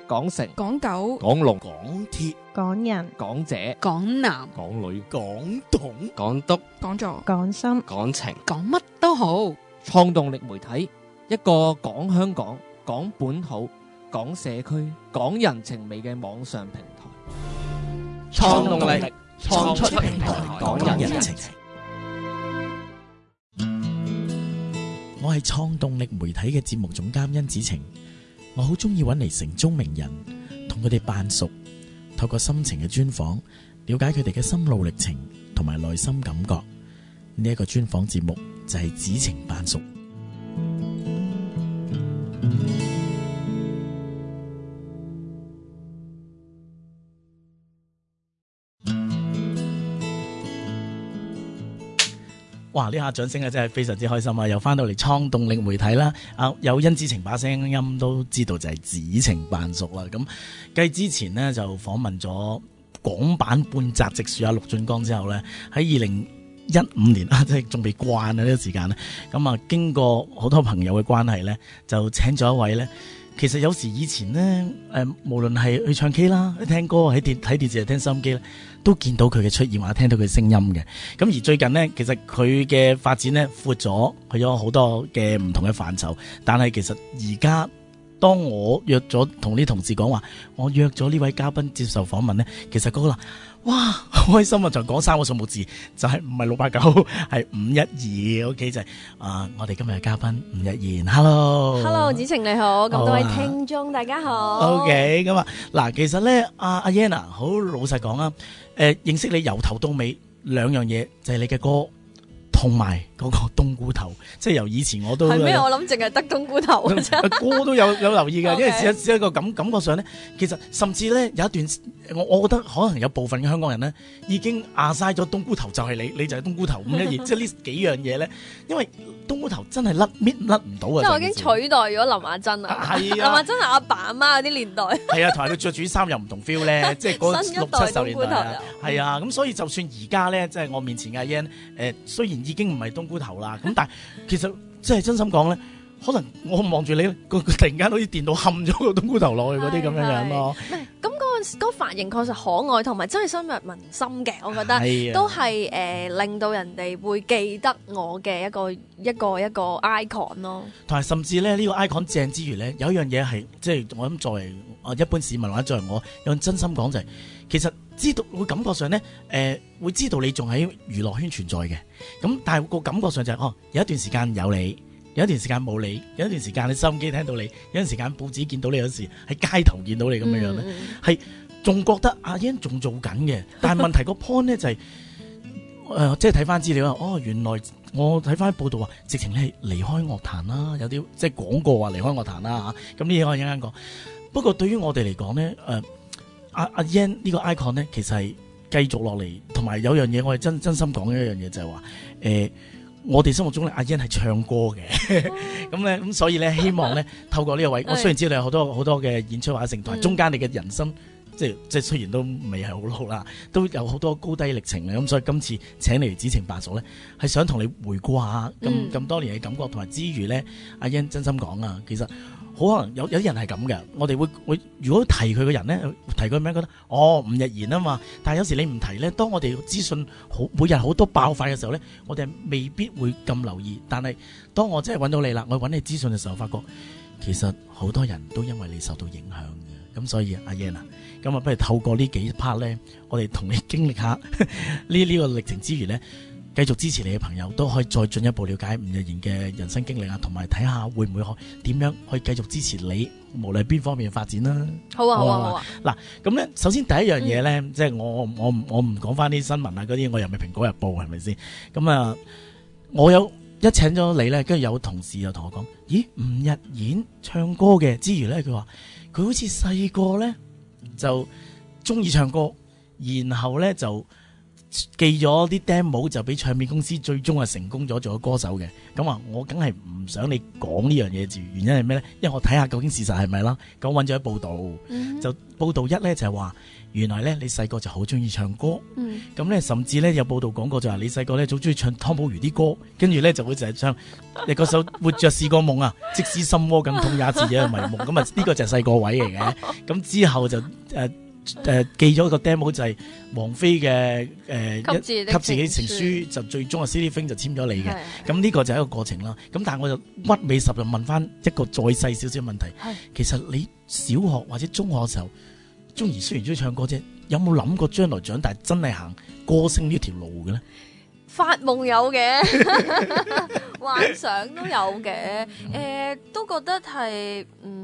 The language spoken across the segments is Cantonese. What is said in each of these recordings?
港城、 港九、 港龍、 港鐵、 港人、 港姐、 港男、 港女、 港統、 港督、 講座、 港心、 港情， 講乜都好。 創動力媒體，一個講香港、講本土、講社區、講人情味嘅網上平台。 創動力創出平台，講人情。 我係創動力媒體嘅節目總監甄子晴，我好中意揾嚟城中名人，同佢哋扮熟，透過深情嘅專訪，了解佢哋嘅心路歷程同埋內心感覺。呢一個專訪節目就係子晴扮熟。哇！呢下掌聲啊，真係非常之開心啊！又翻到嚟創動力媒體啦，有甄子晴把聲音都知道就係子晴扮熟啦。咁繼之前呢，就訪問咗港版半澤直樹陸俊江之後呢，喺2015年即係仲未慣啊呢個時間呢，咁啊經過好多朋友嘅關係呢，就請咗一位呢。其實有時以前呢，無論係去唱 K 啦、聽歌、睇電視、聽收音機咧，都見到佢嘅出現或者聽到佢聲音嘅。咁而最近呢，其實佢嘅發展呢闊咗，去咗好多嘅唔同嘅範疇。但係其實而家當我約咗同啲同事講話，我約咗呢位嘉賓接受訪問呢，其實嗰個哇好開心啊！就講3個數目字，就係唔係689，係512。OK 就係我哋今日嘅嘉賓吳日言。Hello， 子晴你好，咁多位聽眾大家好。 OK， 咁嗱，其實咧阿 Yan 好老實講啊，認識你由頭到尾兩樣嘢，就係你嘅歌同埋嗰個冬菇頭，即係由以前我都係咩？我諗淨係得冬菇頭嘅啫。 歌都有留意嘅，因為 Okay. 只係一個感覺上咧，其實甚至咧有一段，我覺得可能有部分嘅香港人咧已經晒咗冬菇頭就係你就係冬菇頭512，即係呢幾樣嘢咧，因為冬菇頭真係甩唔到啊！ 即係我已經取代咗林亞珍啊，林亞珍係阿爸阿媽嗰啲年代。係啊，同埋佢着住啲衫又唔同 feel 咧，即係嗰60-70年代係啊，咁所以就算而家咧，即係我面前嘅阿 Yan，雖然已經唔係冬菇頭啦，咁但係其實即係真心講咧，可能我望住你，佢突然間好似電到冚咗個冬菇頭落去嗰啲咁樣樣咯。 咁嗰個髮型確實可愛，同埋真係深入民心嘅，我覺得都係令到人哋會記得我嘅一個 icon 咯。同埋甚至咧呢個 icon 正之餘咧，有一樣嘢係即係我諗作為一般市民或者作為我有真心講就係，其實知道會感覺上咧會知道你仲喺娛樂圈存在嘅，咁但係個感覺上就係有一段時間有你。有一段時間冇你，有一段時間你收音機聽到你，有段時間報紙見到你，有時喺街頭見到你咁樣咧，係仲覺得阿 Yan 仲做緊嘅。但係問題個 point 咧就係即係睇翻資料啊，原來我睇翻報道話，直情係離開樂壇啦，有啲即係廣告話離開樂壇啦嚇。咁呢嘢我一陣間講。不過對於我哋嚟講咧，阿 Yan 呢個 icon 咧，其實係繼續落嚟，同埋有樣嘢我係真心講嘅一樣嘢就係話我哋心目中咧，阿 Yan 係唱歌嘅，咁所以咧，希望咧透過呢個位，我雖然知道有好多嘅演出或者成台，中間你嘅人生即係雖然都未係好老啦，都有好多高低歷程嘅，咁所以今次請你嚟子晴扮熟咧，係想同你回顧下咁多年嘅感覺，同埋之餘咧，阿 Yan 真心講啊，其實好可能有啲人係咁嘅，我哋會如果提佢嘅人咧，提佢名覺得吳日言啊嘛，但係有時你唔提咧，當我哋資訊每日好多爆發嘅時候咧，我哋未必會咁留意，但係當我真係揾到你啦，我揾你資訊嘅時候，發覺其實好多人都因為你受到影響嘅，咁所以阿 Yan 啊，咁啊不如透過呢幾 part 咧，我哋同你經歷下呢個歷程之餘咧，繼續支持你嘅朋友都可以再進一步了解吳日言嘅人生經歷啊，同埋睇下會唔會點樣可以繼續支持你，無論邊方面嘅發展啦。好啊。嗱，咁咧，首先第一樣嘢咧，即係我唔講翻啲新聞啊嗰啲，我又唔係蘋果日報係咪先？咁啊，我有一請咗你咧，跟住有同事又同我講，咦，吳日言唱歌嘅之餘咧，佢話佢好似細個咧就中意唱歌，然後咧就寄咗啲 demo 就俾唱片公司，最終係成功咗做咗歌手嘅。咁啊，我梗係唔想你講呢樣嘢住，原因係咩咧？因為我睇下究竟事實係咪啦。咁我揾咗一報道，就報道一咧就係話，原來咧你細個就好中意唱歌，咁咧甚至咧有報道講過就話你細個咧好中意唱湯寶如啲歌，跟住咧就會就係唱你嗰首活着是個夢啊，即使心窩更痛也自己迷夢，咁啊呢個就係細個位嚟嘅。咁之後就寄咗個 demo 就係王菲嘅給自己情書，就最終啊 CD Fing 就簽咗你嘅。咁呢個就係一個過程啦。咁但係我就屈尾十就問翻一個再細少少問題，其實你小學或者中學嘅時候，中兒雖然中意唱歌啫，有冇諗過將來長大真係行歌星呢條路嘅咧？ 發夢有嘅，幻想都有嘅，都覺得係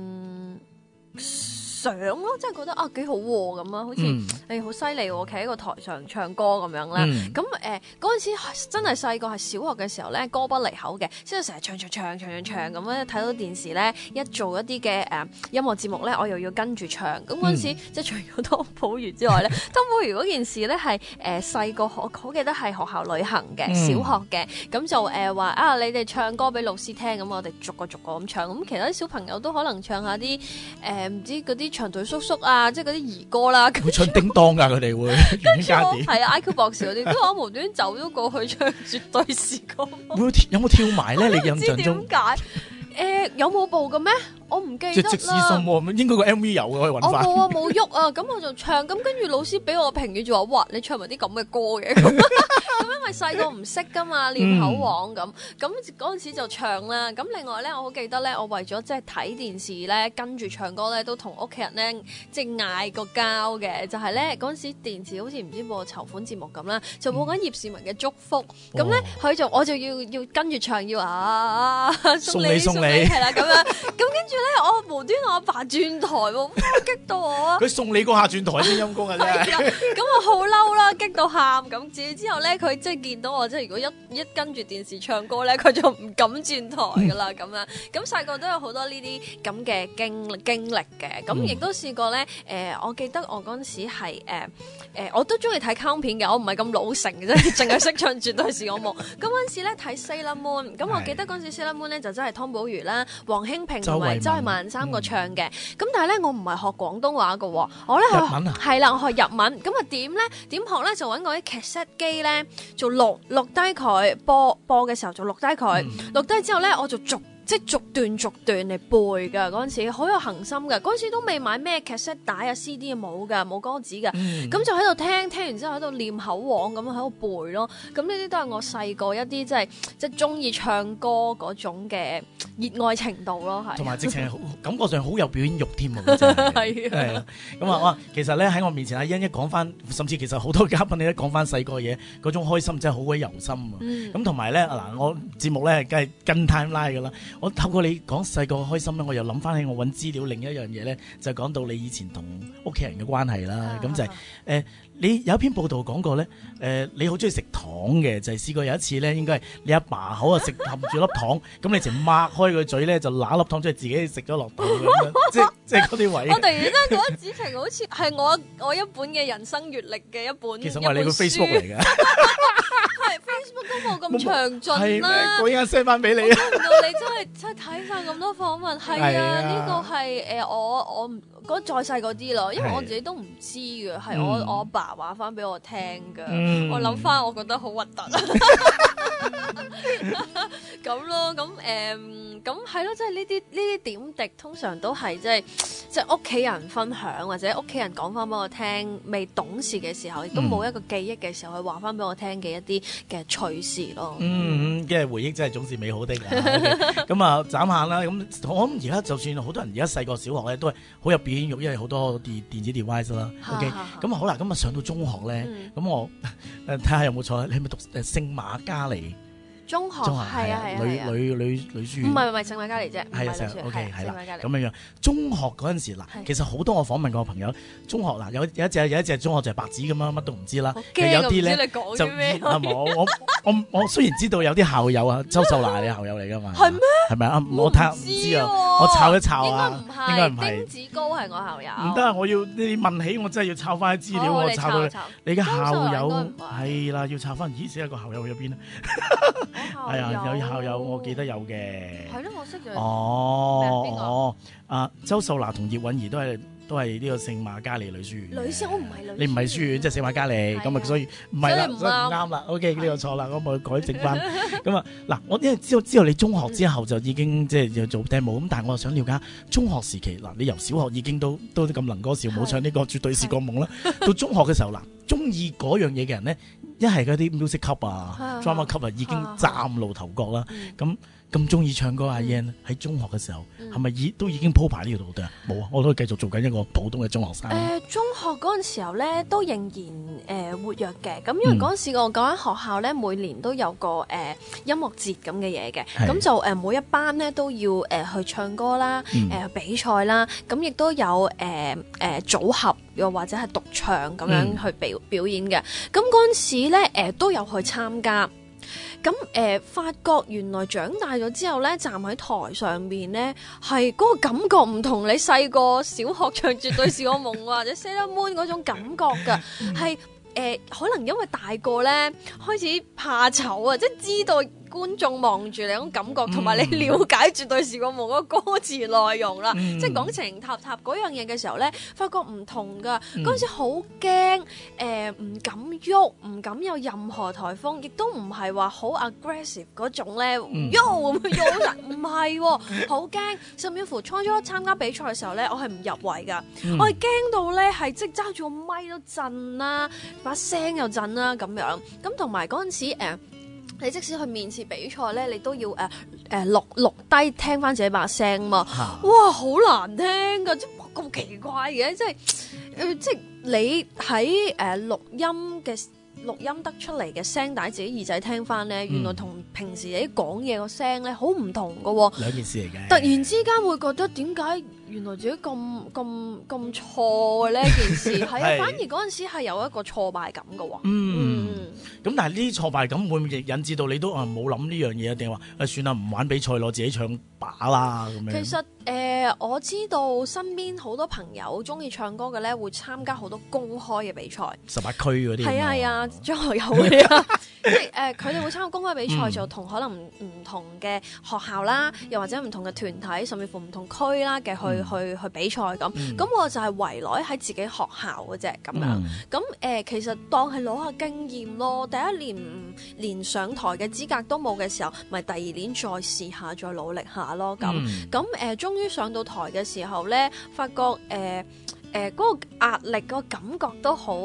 想咯，即係覺得啊幾好咁啊，好似你好犀利喎，企喺個台上唱歌咁樣啦。咁嗰陣時真係細個，係小學嘅時候咧，歌不離口嘅，即係成日唱咁咧。睇到電視咧，一做一啲嘅音樂節目咧，我又要跟住唱。咁嗰陣時即係除咗湯寶如之外咧，湯寶如嗰件事咧係細個我好記得係學校旅行嘅，小學嘅，咁就話啊你哋唱歌俾老師聽，咁我哋逐個咁唱。咁其他啲小朋友都可能唱下啲唔知嗰啲長腿叔叔啊，即係嗰啲兒歌啦， 會唱叮當㗎，佢哋會係啊 IQ 博士嗰啲，跟住我無端端走咗過去唱絕對是個夢。 有冇跳埋咧？你印象中唔知點解？有冇報嘅咩？我唔記得啦。即係即使心窩， 應該個 MV 有嘅，可以揾翻。 我冇喐啊，咁我就唱，咁跟住老師俾我評語就話：哇，你唱埋啲咁嘅歌嘅。咁因為細個唔識噶嘛，練口簧咁嗰陣時就唱啦。咁另外咧，我好記得咧，我為咗即係睇電視咧，跟住唱歌咧，都同屋企人咧即係嗌過交嘅。就係咧嗰陣時電視好似唔知播籌款節目咁啦，就播緊葉倩文嘅祝福。咁咧我就要跟住唱，要送你係啦咁樣。咁跟住咧，我無端我阿爸轉台喎，激到我啊！ 佢送你嗰下轉台先陰功啊！真係。 咁我好嬲啦，激到喊咁。之後咧，佢即係見到我，即係如果一跟住電視唱歌咧，佢就唔敢轉台噶啦咁樣。咁細個都有好多呢啲咁嘅經歷嘅。咁亦都試過咧。我記得我嗰陣時係我都中意睇卡通片嘅，我唔係咁老成嘅啫，淨係識唱絕對是我夢。咁嗰陣時咧睇 Sailor Moon，咁我記得嗰陣時 Sailor Moon 咧就真係湯寶如啦、黃興平同埋周慧敏三個唱嘅。咁但係咧我唔係學廣東話嘅，我咧係啦，我學日文。咁啊點學咧？就揾嗰啲 cassette 機咧，就錄低佢播嘅時候就錄低佢，錄低之後咧我就逐段嚟背噶。嗰陣時好有恒心噶，嗰陣時都未買咩 cassette 帶啊 CD 冇噶，冇歌詞噶，咁就喺度聽完之後喺度念口簧咁喺度背咯。咁呢啲都係我細個一啲即係中意唱歌嗰種嘅熱愛程度咯，係。同埋直情感覺上好有表演欲添喎，真係。係啊，咁啊，其實咧喺我面前阿欣一講翻，甚至其實好多嘉賓你都講翻細個嘢，嗰種開心真係好鬼由心啊。咁同埋咧嗱，我節目咧梗係跟 timeline 噶啦。我透過你講細個開心咧，我又諗翻起我揾資料另一樣嘢咧，就講到你以前同屋企人嘅關係啦。咁就係你有一篇報道講過咧，你好中意食糖嘅，就係試過有一次咧，應該係你阿爸口啊食含住粒糖，咁你就擘開個嘴咧就揦粒糖出嚟自己食咗落肚咁樣，即係嗰啲位。我突然間覺得子晴好似係我一本嘅人生閲歷嘅一本。其實我係你個 Facebook 嚟嘅。Facebook 都冇咁詳盡啦，我依家 send 翻俾你啊！估唔到你真係睇晒咁多訪問，係啊，呢個係我嗰再細嗰啲咯，因為我自己都唔知嘅，係我阿爸話翻俾我聽㗎，我諗翻我覺得好核突咁咯，咁係咯，即係呢啲點滴通常都係即係屋企人分享或者屋企人講翻俾我聽，未懂事嘅時候，亦都冇一個記憶嘅時候，去話翻俾我聽嘅一啲嘅趣事咯。即係回憶真係總是美好的。咁啊，眨下啦。咁我諗而家就算好多人而家細個小學咧，都係好有表演欲，因為好多電子 device 啦。OK，咁好啦，咁啊上到中學咧，咁我睇下有冇錯，你係咪讀聖瑪加利？ 中學中學係啊係啊係啊， 女書院。 唔係聖瑪加利啫， 係啊， 唔係女書 OK 係啦聖瑪加，利咁樣樣。中學嗰陣時嗱， 係其實好多我訪問過嘅朋友，中學嗱有一隻中學就係白紙咁樣，乜都唔知啦好。 其實有啲咧驚啊唔知你講就啲咩啊我雖然知道有啲校友啊，周秀娜你校友嚟噶嘛？ 係咩？ 係咪啊？我睇唔知啊，我抄一抄啊，應該唔係丁。子高係我校友， 唔得啊！我要你問起，我真係要抄翻啲資料，我你抄到抄你嘅校友周秀娜應該唔係係啦，要抄翻。咦，死一個校友去咗邊咧？係啊，有校友我記得有嘅。 係咯，我識咗。邊個哦，周秀娜同葉韻儀都係呢個聖瑪加利女書院嘅。 女師我唔係女， 你唔係書院，即係聖瑪加利， 係啊咁啊，所以唔係啦， 所以唔啱所以唔啱啦。OK，呢個錯啦，我咪改正翻。咁啊，嗱，我因為知道你中學之後就已經即係要做 demo，咁但係我又想了解中學時期嗱，你由小學已經都咁能歌善舞，唱呢個絕對是個夢啦。到中學嘅時候嗱，中意嗰樣嘢嘅人咧，一係嗰啲 music club 啊、drama club 啊，已經嶄露頭角啦。咁中意唱歌阿 Yan 喺中學嘅時候，係咪都已經鋪排呢條路嘅？冇啊，我都繼續做緊一個普通嘅中學生。 中學嗰陣時候咧，都仍然活躍嘅。咁因為嗰陣時我嗰間學校咧，每年都有個音樂節咁嘅嘢嘅，咁就每一班咧都要去唱歌啦，比賽啦，咁亦都有組合又或者係獨唱咁樣去表演嘅。咁嗰陣時咧都有去參加。咁發覺原來長大咗之後咧，站喺台上邊咧，係嗰個感覺唔同你細個小學唱絕對是個夢或者 Sailor Moon 嗰種感覺㗎，係可能因為大個咧開始怕醜啊，即係知道觀眾望住你嗰種感覺，同埋你了解絕對是個夢嗰個歌詞內容啦，即係講情塔塔嗰樣嘢嘅時候咧，發覺唔同噶。嗰陣時好驚，唔敢喐，唔敢有任何颱風，亦都唔係話好 aggressive 嗰種咧，喐咁喐啦，唔係喎，好驚。甚至乎初參加比賽嘅時候咧，我係唔入圍噶，我係驚到咧係即係揸住個咪都震啦，把聲又震啦咁樣。咁同埋嗰陣時你即使去面試比賽咧，你都要錄低聽翻自己把聲嘛。哇，好難聽噶，即係咁奇怪嘅，即係你喺錄音得出嚟嘅聲帶，自己耳仔聽翻咧，原來同平時你講嘢個聲咧好唔同噶喎。 兩件事嚟嘅。 突然之間會覺得點解原來自己咁錯嘅呢件事，係啊，反而嗰陣時係有一個挫敗感嘅喎。 咁但係呢啲挫敗感會唔會引致到你都冇諗呢樣嘢，定係話算啦，唔玩比賽咯，自己唱把啦咁樣？其實我知道身邊好多朋友中意唱歌嘅咧，會參加好多公開嘅比賽 ，18區嗰啲。 係啊，中學有嘅啊，即係佢哋會參加公開比賽，就同可能唔同嘅學校啦，又或者唔同嘅團體，甚至乎唔同區啦嘅去比賽咁。咁我就係圍內喺自己學校嘅啫咁樣。咁其實當係攞下經驗咯。第一年連上台嘅資格都冇嘅時候，咪第二年再試下，再努力下咯。咁終於上到台嘅時候咧，發覺嗰個壓力個感覺都好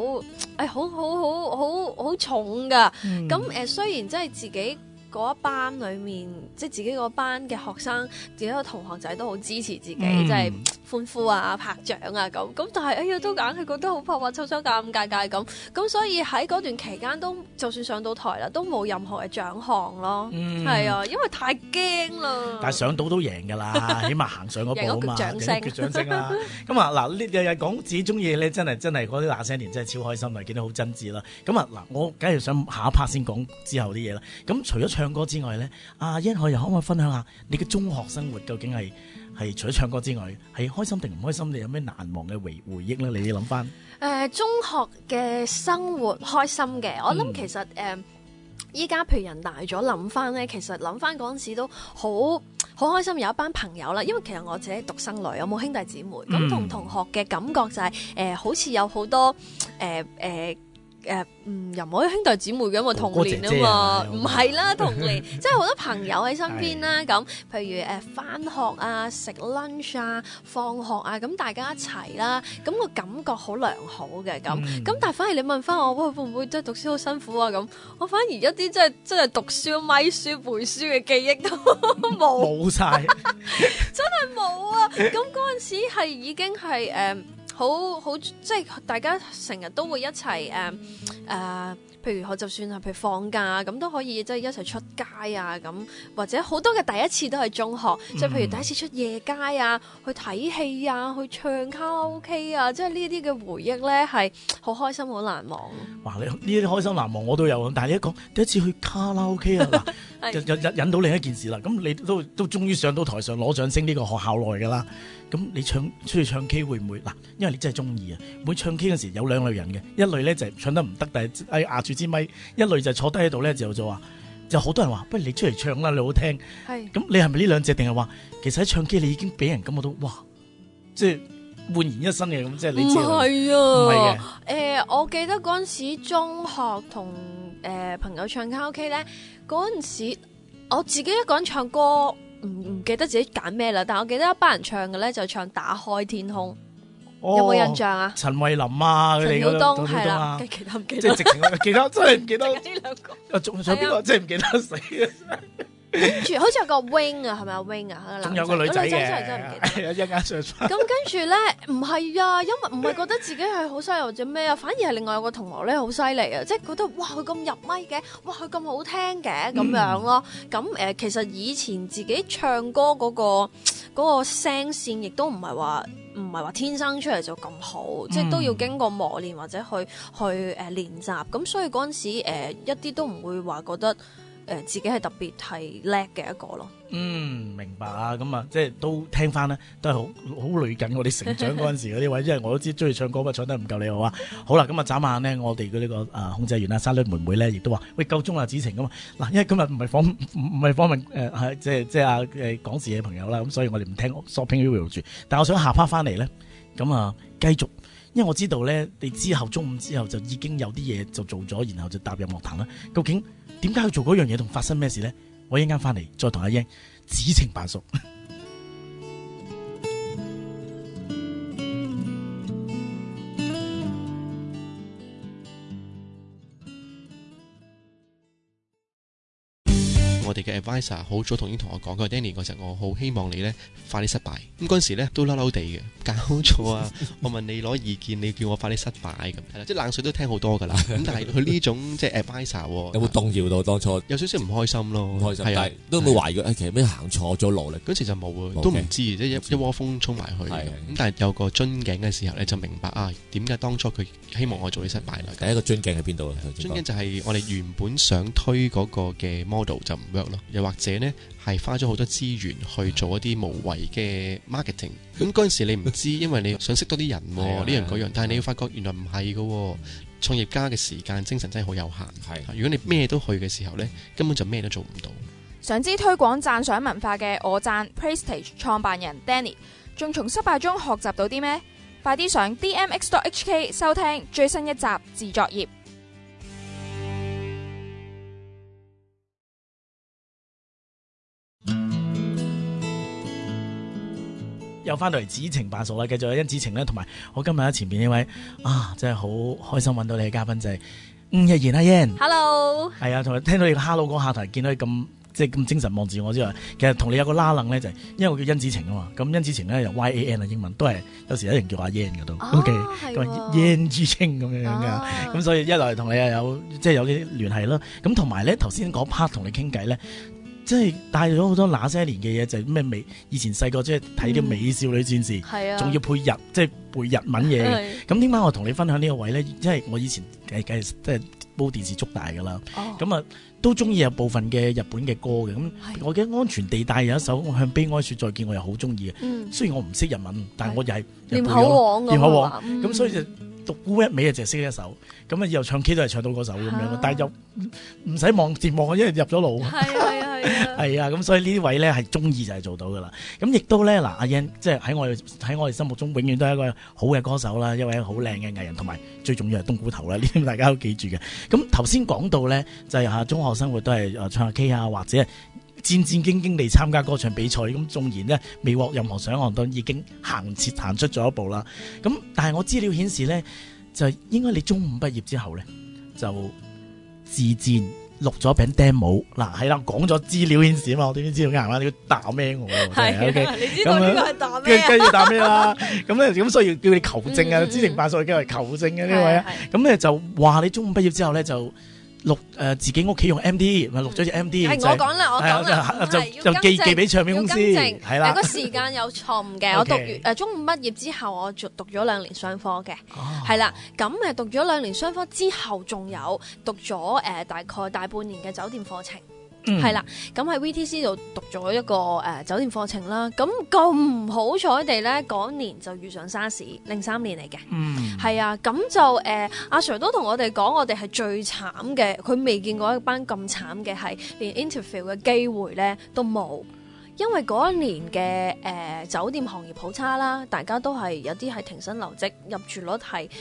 重噶。咁雖然即係自己嗰一班裏面，即係自己嗰班嘅學生，自己個同學仔都好支持自己，即係歡呼啊、拍掌啊咁。但係都硬係覺得好怕怕、羞羞尷尬咁。咁所以喺嗰段期間都，就算上到台啦，都冇任何嘅獎項咯。係啊，因為太驚啦。 但係上到都贏㗎啦，起碼行上嗰步啊嘛， 贏一個掌聲啦。咁啊嗱，日日講自己中意嘅咧，真係嗰啲那些年真係超開心啊！見到好真摯啦。咁啊嗱，我梗係想下一 part 先講之後啲嘢啦。咁除咗唱歌之外咧，阿欣可唔可以分享下你嘅中學生活究竟係除咗唱歌之外，係開心定唔開心？你有咩難忘嘅回憶咧？你諗翻中學嘅生活開心嘅，我諗其實依家譬如人大咗諗翻咧，其實諗翻嗰陣時都好開心，有一班朋友啦。因為其實我自己獨生女，我冇兄弟姊妹，咁同同學嘅感覺就係好似有好多又唔可以兄弟姊妹嘅，因為童年啊嘛，唔係啦，童年即係好多朋友喺身邊啦。咁譬如返學啊、食 lunch 啊、放學啊，咁大家一齊啦，咁個感覺好良好嘅咁。但係反而你問翻我，喂，會唔會真係讀書好辛苦啊？咁我反而一啲真係讀書、咪書、背書嘅記憶都冇晒， 真係冇啊！咁嗰陣時係已經係好即係大家成日都會一齊譬如我就算係譬如放假咁都可以即係一齊出街啊咁，或者好多嘅第一次都係中學，即係譬如第一次出夜街啊，去睇戲啊，去唱卡拉 OK 啊，即係呢啲嘅回憶咧係好開心好難忘。 哇！你呢啲開心難忘我都有，但係你一講第一次去卡拉 OK 啊，嗱就引到另一件事啦。咁你都終於上到台上攞掌聲呢個學校內㗎啦。咁你出去唱 K 會唔會嗱？因為你真係中意啊！每唱 K 嗰時有兩類人嘅，一類咧就係唱得唔得，但係壓住支咪；一類就係坐低喺度咧就話，就好多人話不如你出嚟唱啦，你好聽。係咁，你係咪呢兩隻定係話其實喺唱 K 你已經俾人感覺到哇，即係煥然一新嘅咁，即係你知道。唔係啊，唔係嘅。 我記得嗰陣時中學同朋友唱卡拉 OK 咧，嗰陣時我自己一個人唱歌。唔記得自己揀咩啦，但我記得一班人唱嘅咧就唱打開天空，有冇印象啊？ 陳慧琳啊，佢哋陳曉東係啦，記得唔記得？ 即係直情記得，真係唔記得。 呢兩個仲有邊個？真係唔記得死啊！ 跟住好似有個 wing 啊，係咪啊 wing 啊？ 仲有個女仔嘅， 真係唔記得。 一間上翻。 咁跟住咧，唔係啊，因為唔係覺得自己係好犀利或者咩啊，反而係另外有個同學咧好犀利啊，即係覺得哇佢咁入咪嘅，哇佢咁好聽嘅咁樣咯。咁其實以前自己唱歌嗰個聲線，亦都唔係話天生出嚟就咁好，即係都要經過磨練或者去練習。咁所以嗰陣時一啲都唔會話覺得。自己係特別係叻嘅一個咯。 明白啊，咁啊，即係都聽翻咧，都係好類近我哋成長嗰陣時嗰啲位，因為我都知中意唱歌，唱得唔夠你好啊。好啦，咁啊，眨眼呢，我哋嘅呢個控制員啦，沙律妹妹咧，亦都話喂夠鐘啦，子晴咁嘛。嗱，因為今日唔係訪問即係講事嘅朋友啦，咁所以我哋唔聽 Shopping Review 住。但係我想下 part 翻嚟咧，咁啊繼續，因為我知道咧，你之後中午之後就已經有啲嘢就做咗，然後就踏入樂壇啦。究竟點解要做嗰樣嘢同發生咩事咧？我一陣間翻嚟再同阿英子情扮熟。 我哋嘅 advisor 好早已經同我講，佢話 Danny 嗰陣我好希望你咧快啲失敗。咁嗰陣時咧都嬲嬲地嘅，搞錯啊！我問你攞意見，你叫我快啲失敗咁，係啦，即係冷水都聽好多噶啦。咁但係佢呢種即係 advisor 有冇動搖到當初？ 有少少唔開心咯， 唔開心， 係啊， 都冇懷疑其實咩行錯咗路咧？ 嗰時就冇啊，都唔知，即係一窩蜂衝埋去。咁但係有個樽頸嘅時候咧，就明白啊點解當初佢希望我做啲失敗啦。 第一個樽頸喺邊度啊？ 樽頸就係我哋原本想推嗰個嘅 model 就唔 work 咯，又或者呢係花咗好多資源去做一啲無謂嘅 marketing。咁嗰陣時你唔知，因為你想識多啲人呢樣嗰樣，但係你要發覺原來唔係㗎。創業家嘅時間精神真係好有限。如果你咩都去嘅時候呢，根本就咩都做唔到。 想知推廣讚賞文化嘅我讚 PlayStage 創辦人 Danny， 仲從失敗中學習到啲咩？快啲上 DMX.HK 收聽最新一集自作業。 又翻到嚟子情扮熟啦，繼續有甄子晴咧，同埋我今日喺前邊呢位真係好開心揾到你嘅嘉賓就係吳日賢阿 Yan。Hello， 係啊，同埋聽到你個 Hello 嗰下台，見到你咁即係咁精神望住我之外，其實同你有個拉楞咧，就係因為我叫甄子晴啊嘛，咁甄子晴咧由 YAN 啊英文都係有時有人叫阿 Yan 嘅都 ，OK， 咁 Yan 之稱咁樣嘅，咁所以一來同你又有即係有啲聯繫啦，咁同埋咧頭先嗰 part 同你傾偈咧。即係帶咗好多那些年嘅嘢，就係咩美以前細個即係睇啲美少女戰士，仲要配即係背日文嘢。咁點解我同你分享呢個位咧？因為我以前梗係即係煲電視足大噶啦，咁都中意有部分嘅日本嘅歌嘅。咁我記得安全地帶有一首我向悲哀說再見，我又好中意嘅。雖然我唔識日文，但係我又係念口黃咁所以就獨孤一味就識一首。咁以後唱 K 都係唱到嗰首咁樣，但係又唔使望字幕，因為入咗腦。係啊，咁所以呢啲位咧係中意就係做到噶啦。咁亦都咧嗱，阿 Yan 即係喺我哋心目中永遠都係一個好嘅歌手啦，一位好靚嘅藝人，同埋最重要係冬菇頭啦。呢啲大家都記住嘅。咁頭先講到咧就係中學生活都係唱下 K 啊，或者戰戰兢兢地參加歌唱比賽。咁縱然呢未獲任何獎項，都已經行出咗一步啦。咁但係我資料顯示咧，就應該你中五畢業之後咧就自薦錄咗餅 demo， 嗱係啦，講咗資料顯示啊嘛，我點知道啱嘛？你要打咩我喎？ 係 OK， 你知道呢個係打咩啊？ 跟住打咩啦？咁咧咁所以叫你求證啊，知情辦所叫嚟求證嘅呢位啊，咁咧就話你中五畢業之後咧就錄自己屋企用 MD， 咪錄咗隻 MD， 係我講啦，我講啦， 就寄俾唱片公司，係啦。 個時間有錯誤嘅，我讀完中五畢業之後，我讀咗2年商科嘅，係啦。咁讀咗2年商科之後，仲有讀咗大概大半年嘅酒店課程。係啦，咁喺 VTC 度讀咗一個酒店課程啦。咁唔好彩地咧，嗰年就遇上沙士，03年嚟嘅。係啊，咁就阿 Sir 都同我哋講，我哋係最慘嘅，佢未見過一班咁慘嘅，係連 interview 嘅機會咧都冇。因為嗰一年嘅酒店行業好差啦，大家都係有啲係停薪留職，入住率係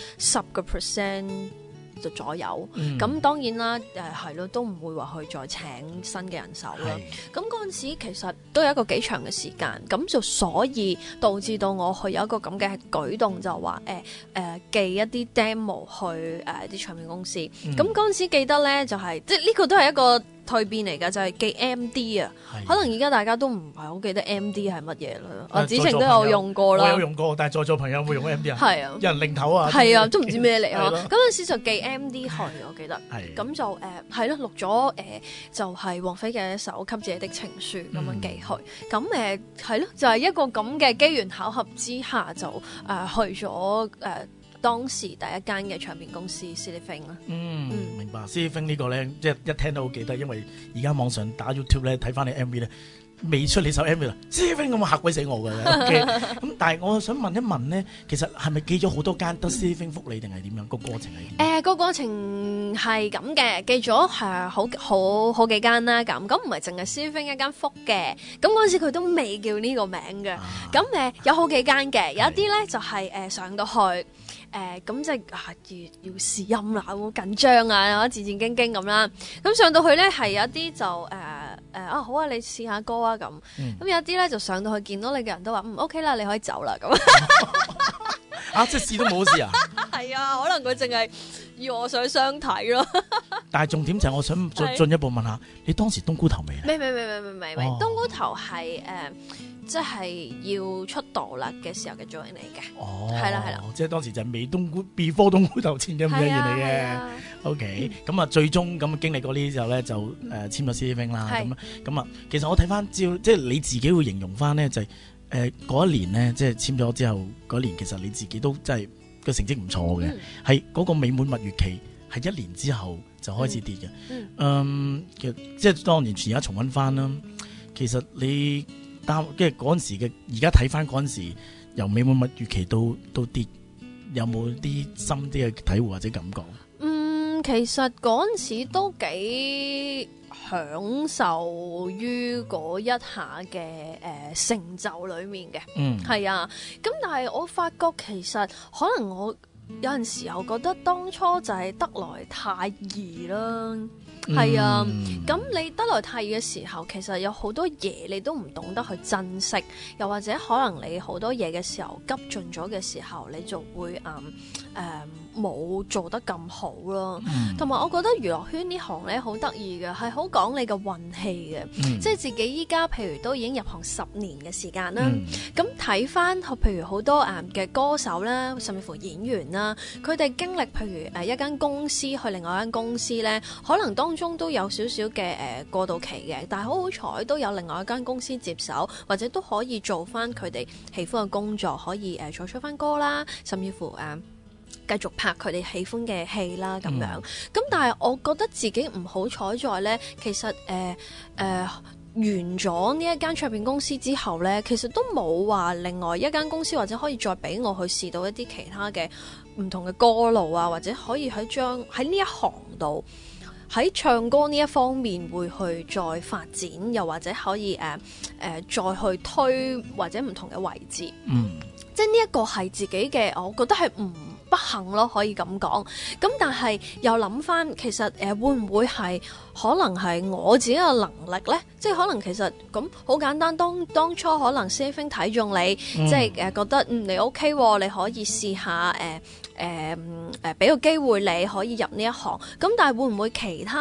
10%。就左右，咁當然啦，係咯，都唔會話去再請新嘅人手啦。咁嗰陣時其實都有一個幾長嘅時間，咁就所以導致到我去有一個咁嘅舉動，就話寄一啲 demo 去啲唱片公司。咁嗰陣時記得咧，就係即係呢個都係一個蛻變嚟㗎，就係寄 MD 啊。可能而家大家都唔係好記得 MD 係乜嘢啦。我子晴都有用過啦， 我有用過，但係在座朋友有冇用 MD 啊？ 係啊， 有人擰頭啊， 係啊，都唔知咩嚟啊。嗰陣時就寄 MD 去，我記得。咁就係咯，錄咗就係王菲嘅一首《給自己的情書》咁樣寄去。咁係咯，就係一個咁嘅機緣巧合之下，就去咗當時第一間嘅唱片公司 Sillyfing 啦。 明白。Sillyfing 呢個咧，即係一聽都好記得，因為而家網上打 YouTube 咧睇翻你 MV 咧，未出你首 MV 啦，Sillyfing 咁嚇鬼死我㗎。咁但係我想問一問咧，其實係咪寄咗好多間得 Sillyfing 覆你定係點樣？個過程係點？ 個過程係咁嘅，寄咗好幾間啦。咁唔係淨係 Sillyfing 一間覆嘅。咁嗰陣時佢都未叫呢個名嘅。咁有好幾間嘅，有一啲咧就係上到去。咁即係要試音啦，好緊張啊，戰戰兢兢咁啦。咁上到去咧，係有一啲就好啊，你試下歌啊咁。咁有一啲咧就上到去見到你嘅人都話OK 啦，你可以走啦咁。 即係試都冇事啊？ 係啊，可能佢淨係要我上相睇咯。 但係重點就係我想再進一步問下，你當時冬菇頭未咧？ 未，冬菇頭係即係要出道啦嘅時候嘅造型嚟嘅。係啦， 即係當時就係未冬菇 before 冬菇頭前嘅咁樣嘢嚟嘅。OK，咁最終咁經歷過呢啲之後咧，就簽咗 Sillyfing 啦。咁其實我睇翻即係你自己會形容翻咧，就係嗰一年咧，即係簽咗之後嗰年，其實你自己都真係個成績唔錯嘅，係嗰個美滿蜜月期係1年之後就開始跌嘅。其實即係當年而家重溫翻啦，其實你即係嗰陣時嘅，而家睇翻嗰陣時由美滿蜜月期到跌，有冇啲深啲嘅體會或者感覺？ 其實嗰陣時都幾享受於嗰一下嘅成就裏面嘅。係啊。咁但係我發覺其實可能我有陣時候覺得當初就係得來太易啦。係啊，咁你得來太易嘅時候，其實有好多嘢你都唔懂得去珍惜，又或者可能你好多嘢嘅時候急進咗嘅時候，你就會冇做得咁好咯。同埋我覺得娛樂圈呢行咧好得意嘅，係好講你嘅運氣嘅。即係自己依家譬如都已經入行10年嘅時間啦，咁睇翻譬如好多嘅歌手啦，甚至乎演員啦，佢哋經歷譬如一間公司去另外一間公司咧，可能當中都有少少嘅過渡期嘅，但係好好彩都有另外一間公司接手，或者都可以做翻佢哋喜歡嘅工作，可以再出翻歌啦，甚至乎繼續拍佢哋喜歡嘅戲啦咁樣。咁但係我覺得自己唔好彩在呢，其實完咗呢一間唱片公司之後呢，其實都冇話另外一間公司或者可以再俾我去試到一啲其他嘅唔同嘅歌路啊，或者可以喺呢一行度喺唱歌呢一方面會去再發展，又或者可以再去推或者唔同嘅位置。即係呢一個係自己嘅，我覺得係不幸咯，可以咁講。咁但係又諗翻，其實會唔會係可能係我自己嘅能力呢？即係可能其實咁好簡單，當初可能 Sillyfing 睇中你，即係覺得你 OK 喎，你可以試下俾個機會你可以入呢一行。咁但係會唔會其他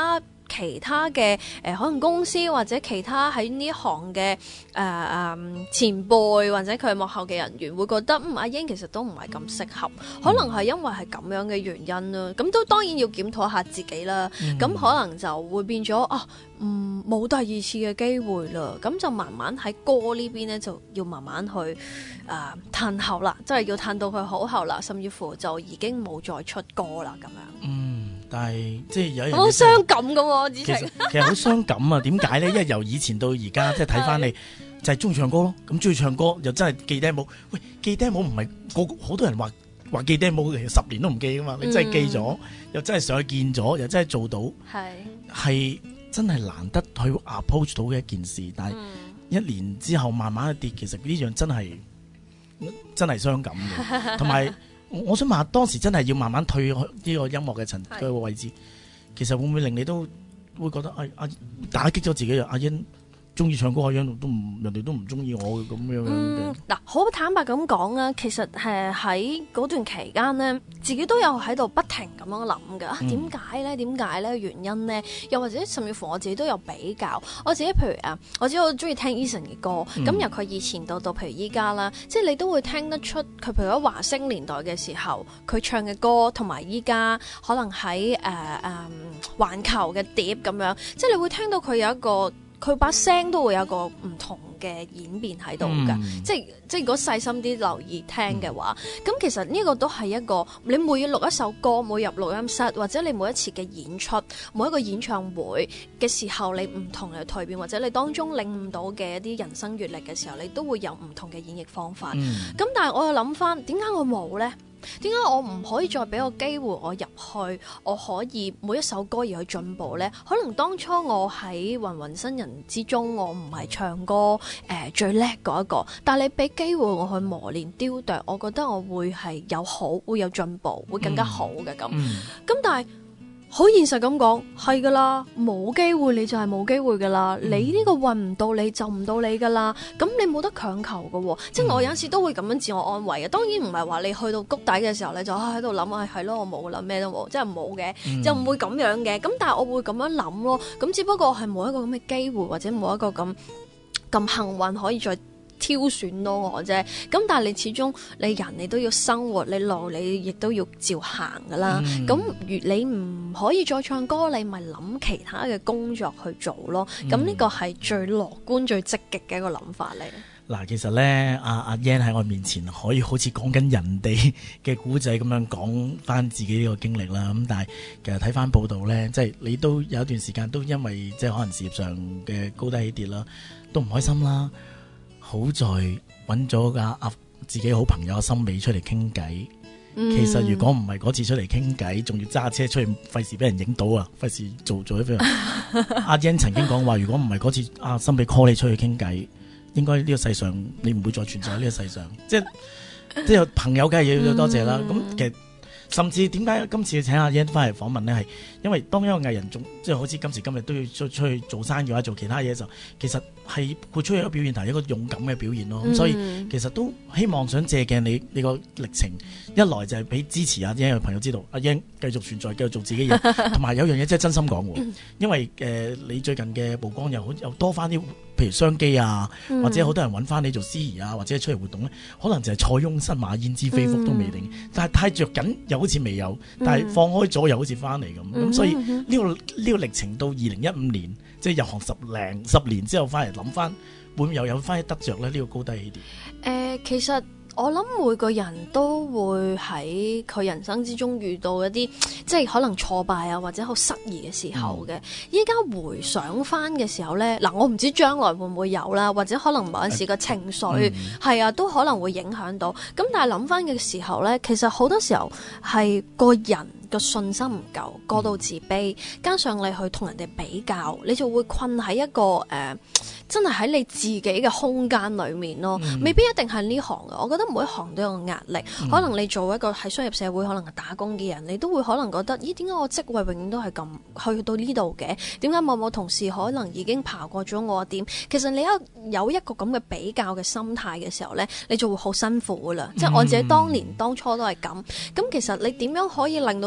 其他嘅可能公司或者其他喺呢行嘅前輩或者佢幕後嘅人員會覺得阿英其實都唔係咁適合，可能係因為係咁樣嘅原因啦。咁都當然要檢討下自己啦。咁可能就會變咗冇第二次嘅機會啦。咁就慢慢喺歌呢邊咧就要慢慢去褪後啦，即係要褪到佢好後啦，甚至乎就已經冇再出歌啦咁樣。 但係即係有一樣嘢好傷感㗎喎，子晴。 其實好傷感啊！點解咧？因為由以前到而家，即係睇翻你就係中意唱歌咯。咁中意唱歌又真係記 demo。喂，記 demo 唔係好多人話記 demo 嘅，10年都唔記噶嘛。你真係記咗，又真係上去見咗，又真係做到，係真係難得去 approach 到嘅一件事。但係1年之後慢慢一跌，其實呢樣真係傷感嘅，同埋。我想問下，當時真係要慢慢退呢個音樂嘅個位置，其實會唔會令你都會覺得打擊咗自己？阿英中意唱歌，人哋都唔中意我咁樣嘅。 嗱，好坦白咁講啊，其實喺嗰段期間呢，自己都有喺度不停咁樣諗噶。點解呢？點解呢？原因呢？又或者甚至乎我自己都有比較。我自己譬如我自己好中意聽 Eason 嘅歌，咁由佢以前到譬如依家啦，即係你都會聽得出佢譬如喺華星年代嘅時候，佢唱嘅歌同埋依家可能喺環球嘅碟咁樣，即係你會聽到佢有一個。佢把聲都會有個唔同嘅演變喺度㗎，即係如果細心啲留意聽嘅話，咁其實呢個都係一個你每要錄一首歌，每入錄音室或者你每一次嘅演出，每一個演唱會嘅時候，你唔同嘅蛻變，或者你當中領悟到嘅一啲人生閲歷嘅時候，你都會有唔同嘅演繹方法。咁但係我又諗翻，點解我冇呢？點解我唔可以再俾個機會我入去，我可以每一首歌而去進步呢？可能當初我喺芸芸新人之中，我唔係唱歌最叻嗰一個，但係你俾機會我去磨練雕琢，我覺得我會係會有進步，會更加好嘅咁。咁但係好現實咁講，係噶啦，冇機會你就係冇機會噶啦，你呢個運唔到你就唔到你噶啦，咁你冇得強求噶喎。即係我有陣時都會咁樣自我安慰嘅，當然唔係話你去到谷底嘅時候你就喺度諗係咯，我冇啦，咩都冇，即係冇嘅，就唔會咁樣嘅。咁但係我會咁樣諗咯，咁只不過係冇一個咁嘅機會或者冇一個咁幸運可以再挑選到我啫，咁但係你始終你都要生活，你路你亦都要照行噶啦。咁你唔可以再唱歌，你咪諗其他嘅工作去做咯。咁呢個係最樂觀、最積極嘅一個諗法嚟。 嗱，其實咧，阿 Yan 喺我面前可以好似講緊人哋嘅古仔咁樣講翻自己呢個經歷啦。咁但係其實睇翻報道咧，即係你都有一段時間都因為即係可能事業上嘅高低起跌啦，都唔開心啦。好在揾咗個自己好朋友阿森美出嚟傾偈。其實如果唔係嗰次出嚟傾偈，仲要揸車出去，費事俾人影到啊！費事做咗一阿 Yan 曾經講話，如果唔係嗰次阿森美 call 你出去傾偈，應該呢個世上你唔會再存在喺呢個世上。即係有朋友梗係要多謝啦。咁其實甚至點解今次要請阿 Yan 翻嚟訪問呢？係因為當一個藝人即係好似今時今日都要出去做生意或者做其他嘢嘅時候，其實係會出去一個表現係一個勇敢嘅表現咯。咁所以其實都希望想借鏡你個歷程，一來就係俾支持阿 Yan 嘅朋友知道，阿 Yan 繼續存在，繼續做自己嘢，同埋有樣嘢真係真心講喎。因為你最近嘅曝光又多翻啲，譬如商機啊，或者好多人揾翻你做司儀啊，或者出嚟活動咧，可能就係塞翁失馬焉知非福都未定。但係太着緊又好似未有，但係放開咗又好似翻嚟咁。咁所以呢個歷程到2015年，即係入行10年之後翻嚟諗翻，會唔會又有翻啲得着咧？呢個高低起跌。 其實我諗每個人都會喺佢人生之中遇到一啲即係可能挫敗啊，或者好失意嘅時候嘅。依家回想翻嘅時候呢，嗱，我唔知將來會唔會有啦，或者可能某陣時個情緒係啊都可能會影響到。咁但係諗翻嘅時候呢，其實好多時候係個人個信心唔夠，過度自卑，加上你去同人哋比較，你就會困喺一個真係喺你自己嘅空間裏面咯。未必一定係呢行嘅，我覺得每一行都有個壓力。可能你做一個喺商業社會可能係打工嘅人，你都會可能覺得，咦，點解我職位永遠都係咁去到呢度嘅？點解某同事可能已經爬過咗我點？其實你有一個咁嘅比較嘅心態嘅時候呢，你就會好辛苦噶啦。即係我自己當初都係咁。咁其實你點樣可以令到自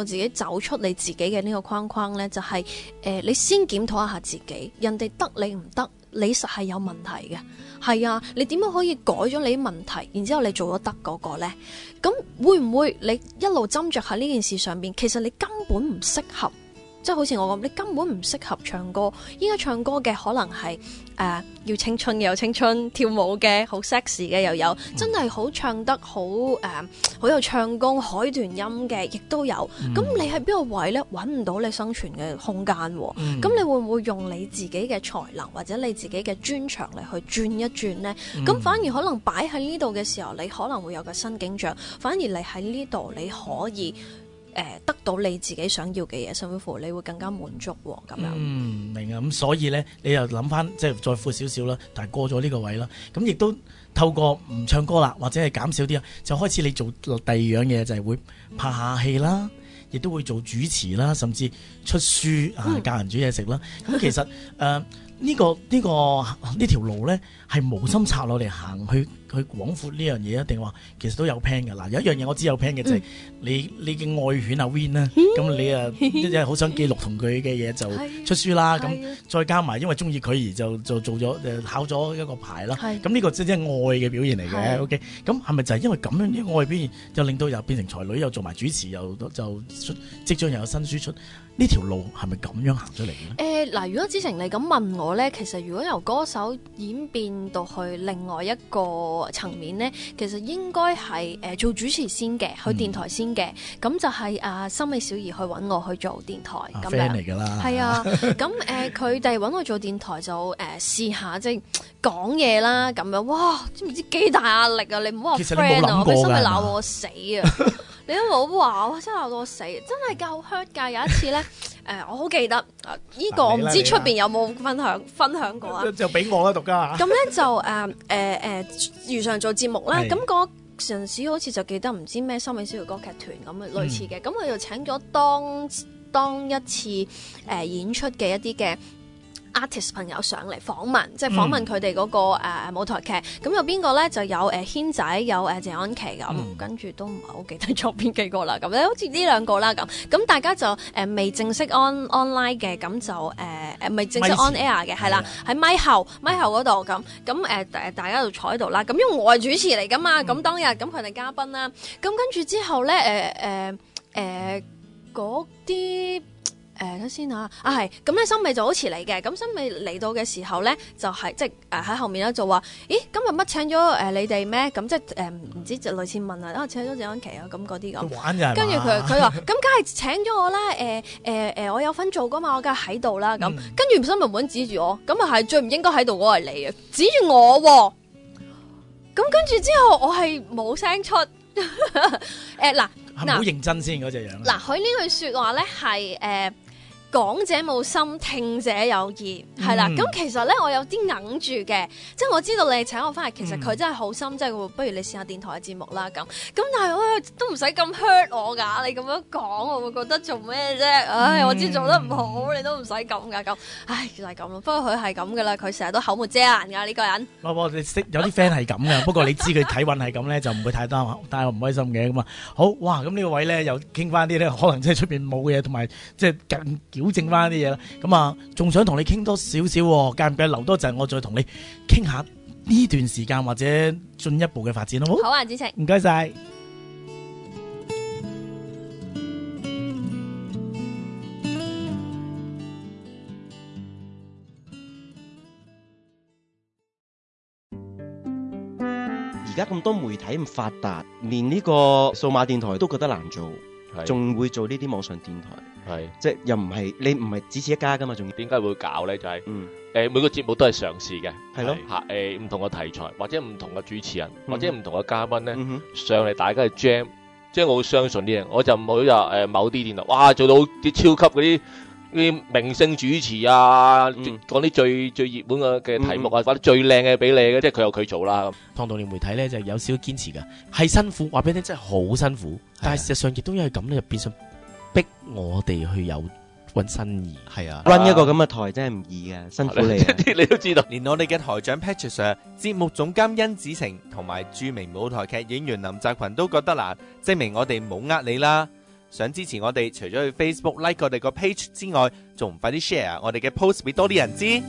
自己走出你自己嘅呢個框框呢，就係你先檢討一下自己，人哋得你唔得，你實係有問題嘅。係啊，你點樣可以改咗你啲問題，然之後你做咗得嗰個呢？咁會唔會你一路斟酌喺呢件事上邊，其實你根本唔適合，即係好似我咁，你根本唔適合唱歌。依家唱歌嘅可能係要青春嘅有青春，跳舞嘅好 sexy 嘅又有，真係好唱得好好有唱功海豚音嘅亦都有。咁你喺邊個位呢？揾唔到你生存嘅空間喎。咁你會唔會用你自己嘅才能或者你自己嘅專長嚟去轉一轉呢？咁反而可能擺喺呢度嘅時候，你可能會有個新景象。反而你喺呢度你可以得到你自己想要嘅嘢，甚至乎你會更加滿足咁樣。 明啊。咁所以咧，你又諗翻即係再闊少少啦，但係過咗呢個位啦，咁亦都透過唔唱歌啦，或者係減少啲啊，就開始你做第二樣嘢，就係會拍下戲啦，亦都會做主持啦，甚至出書教人煮嘢食啦。咁其實呢條路咧係無心插落嚟行去廣闊呢樣嘢，一定話其實都有 plan 嘅。嗱，有一樣嘢我知有 plan 嘅就係你嘅愛犬阿 Win 啦，咁你一日好想記錄同佢嘅嘢就出書啦，咁再加埋因為中意佢而就做咗考咗一個牌啦，咁呢個即係愛嘅表現嚟嘅。OK，咁係咪就係因為咁樣啲愛表現，就令到又變成才女，又做埋主持，又就即將又有新書出？呢條路係咪咁樣行出嚟咧？ 嗱，如果子晴你咁問我咧，其實如果由歌手演變到去另外一個層面咧，其實應該係做主持先嘅，去電台先嘅。咁就係森美小儀去揾我去做電台咁樣。 friend嚟㗎啦。 係啊，咁佢哋揾我做電台就試下即係講嘢啦咁樣。哇，知唔知幾大壓力啊？你唔好話 friend 啊，佢心咪鬧我死啊！你都冇話，哇！真係鬧到我死，真係夠 hurt 㗎。有一次咧，我好記得，呢個我唔知出邊有冇分享過啊？ 就俾我啦，獨家嚇。 咁咧就如常做節目啦。咁嗰陣時好似就記得唔知咩森美小儀歌劇團咁類似嘅。咁佢就請咗當一次演出嘅一啲嘅artist 朋友上嚟訪問，即係訪問佢哋嗰個舞台劇。咁有邊個咧？就有軒仔，有謝安琪咁，跟住都唔係好記得咗邊幾個啦。咁咧好似呢兩個啦咁。咁大家就未正式 online 嘅，咁就未正式 on air 嘅，係啦，喺咪後嗰度咁大家就坐喺度啦。咁因為我係主持嚟噶嘛，咁當日咁佢哋嘉賓啦。咁跟住之後咧嗰啲。睇先嚇，係咁咧，森美就好遲嚟嘅。咁森美嚟到嘅時候咧，就係即係喺後面咧就話：咦，今日乜請咗你哋咩？咁即係唔知就類似問啊，請咗謝安琪啊咁嗰啲咁。玩嘅。跟住佢話：咁梗係請咗我啦。我有份做噶嘛，我梗係喺度啦。咁跟住森美唔肯指住我，咁啊係最唔應該喺度嗰個係你啊，指住我喎。咁跟住之後，我係冇聲出。嗱， 係咪好認真先嗰隻樣？ 嗱，佢呢句説話咧係講者冇心，聽者有意，係啦。咁其實咧，我有啲硬住嘅，即係我知道你請我翻嚟，其實佢真係好心，即係不如你試下電台嘅節目啦。咁但係我都唔使咁 hurt 我㗎，你咁樣講，我會覺得做咩啫？唉，我知做得唔好，你都唔使咁㗎。咁唉，就係咁咯。不過佢係咁㗎啦，佢成日都口沒遮攔㗎呢個人。 你識有啲 friend 係咁嘅，不過你知佢睇運係咁咧，就唔會太擔但係我唔開心嘅咁啊。好哇，咁呢個位咧又傾翻啲咧，可能即係出邊冇嘅嘢，同埋即係更矯正翻啲嘢啦。咁啊，仲想同你傾多少少，介唔介留多陣，我再同你傾下呢段時間或者進一步嘅發展，好冇？ 好啊，子晴， 唔該晒。 而家咁多媒體咁發達，連呢個數碼電台都覺得難做，仲會做呢啲網上電台，即係又唔係你唔係只此一家噶嘛？仲要點解會搞咧？就係每個節目都係嘗試嘅， 係咯嚇唔同嘅題材或者唔同嘅主持人或者唔同嘅嘉賓咧上嚟，大家去 jam， 即係我會相信呢樣，我就唔會話某啲電台哇做到啲超級嗰啲明星主持啊，講啲最熱門嘅題目啊，或者最靚嘅俾你嘅，即係佢有佢做啦。 創造力媒體咧就有少少堅持㗎，係辛苦，話俾你聽真係好辛苦，但係事實上亦都因為咁咧，就變相逼我哋去有揾新意。 係啊 ，run 一個咁嘅台真係唔易嘅，辛苦你。 你都知道， 連我哋嘅台長 Patrick Sir、節目總監甄子晴同埋著名舞台劇演員林澤群都覺得難，證明我哋冇呃你啦。 想支持我哋，除咗去 Facebook like 我哋個 page 之外，仲唔快啲 share 我哋嘅 post 俾多啲人知？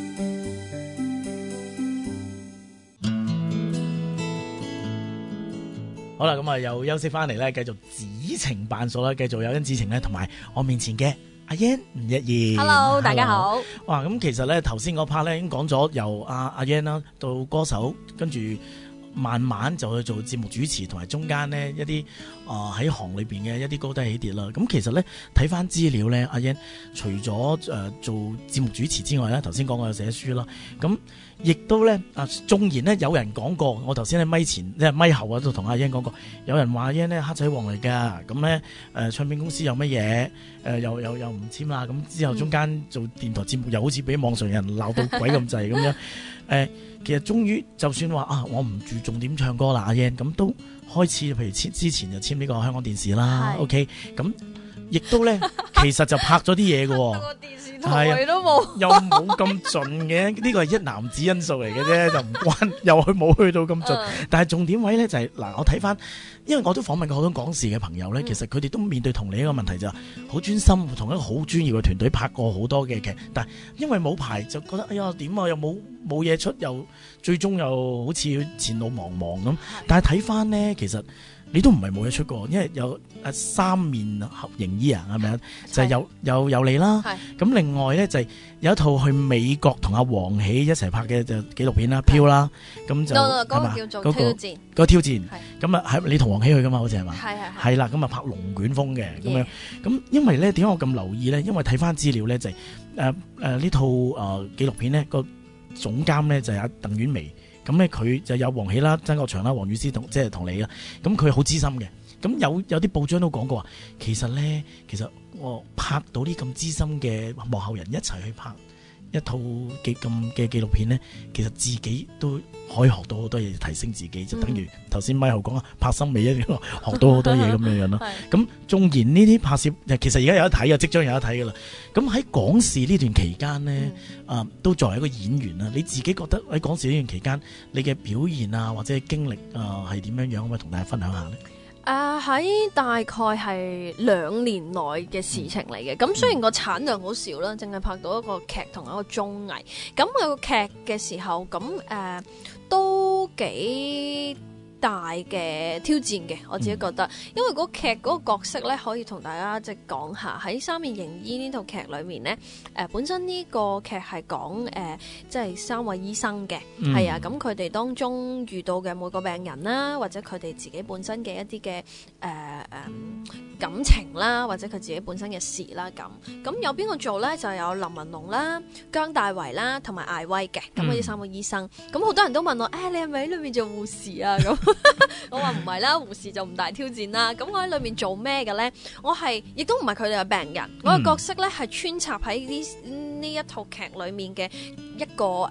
好啦，咁啊又休息翻嚟咧，繼續子情扮數啦，繼續有甄子晴咧，同埋我面前嘅阿Yan 吳一言。 Hello， 大家好。 哇，咁其實咧頭先嗰 part 咧已經講咗由阿Yan啦到歌手，跟住慢慢就去做節目主持，同埋中間呢一啲喺行裏邊嘅一啲高低起跌啦。咁其實咧睇翻資料咧，阿Yan除咗做節目主持之外咧，頭先講過有寫書啦，咁亦都咧縱然咧有人講過，我頭先喺咪前即係咪後啊都同阿Yan講過，有人話阿Yan咧黑仔王嚟㗎，咁咧唱片公司有乜嘢又唔簽啦，咁之後中間做電台節目又好似俾網上人鬧到鬼咁滯咁樣其實終於就算話我唔注重點唱歌啦，阿Yan咁都開始，譬如之前就簽呢個香港電視啦 ，OK， 咁亦都咧其實就拍咗啲嘢嘅喎， 台都冇， 又冇咁盡嘅，呢個係一男子因素嚟嘅啫，就唔關，又冇去到咁盡。但係重點位咧就係嗱，我睇翻，因為我都訪問過好多港視嘅朋友咧，其實佢哋都面對同你一個問題就係好專心，同一個好專業嘅團隊拍過好多嘅劇，但係因為冇牌就覺得哎呀點啊，又冇嘢出，又最終又好似前路茫茫咁。但係睇翻咧，其實你都唔係冇嘢出過，因為有三面合型衣啊，係咪啊？就係有你啦。咁另外咧就係有一套去美國同阿黃喜一齊拍嘅就紀錄片啦，飄啦。咁就嗰個叫做挑戰。 嗰個挑戰。咁啊，係你同黃喜去噶嘛？好似係嘛？ 係啦，咁啊拍龍捲風嘅咁樣。咁因為咧點解我咁留意咧？因為睇翻資料咧就係呢套紀錄片咧個總監咧就係阿鄧婉薇。咁咧佢就有黃喜啦、曾國祥啦、黃雨詩即係同你啦。咁佢好資深嘅。咁有啲報章都講過話，其實我拍到啲咁資深嘅幕後人一齊去拍一套咁嘅紀錄片咧，其實自己都可以學到好多嘢，提升自己，就等於頭先咪後講啊，拍心美一樣學到好多嘢咁樣樣咯。咁縱然呢啲拍攝，其實而家有得睇啊，即將有得睇噶啦。咁喺港視呢段期間咧，都作為一個演員啦，你自己覺得喺港視呢段期間，你嘅表現啊或者經歷係點樣樣，可唔可以同大家分享下咧？ 喺大概係2年內嘅事情嚟嘅，咁雖然個產量好少啦，淨係拍到一個劇同一個綜藝，咁個劇嘅時候，咁都幾大嘅挑戰嘅，我自己覺得，因為嗰劇嗰個角色咧，可以同大家即係講下喺《三面型醫》呢套劇裏面咧，本身呢個劇係講即係3位醫生嘅，係啊，咁佢哋當中遇到嘅每個病人啦，或者佢哋自己本身嘅一啲嘅感情啦，或者佢自己本身嘅事啦，咁有邊個做咧？就有林文龍啦、姜大為啦，同埋艾威嘅，咁嗰啲3個醫生，咁好多人都問我，你係咪喺裏面做護士啊？咁我話唔係啦，護士就唔大挑戰啦。咁我喺裏面做咩嘅咧？我係亦都唔係佢哋嘅病人，我嘅角色咧係穿插喺呢一套劇裏面嘅一個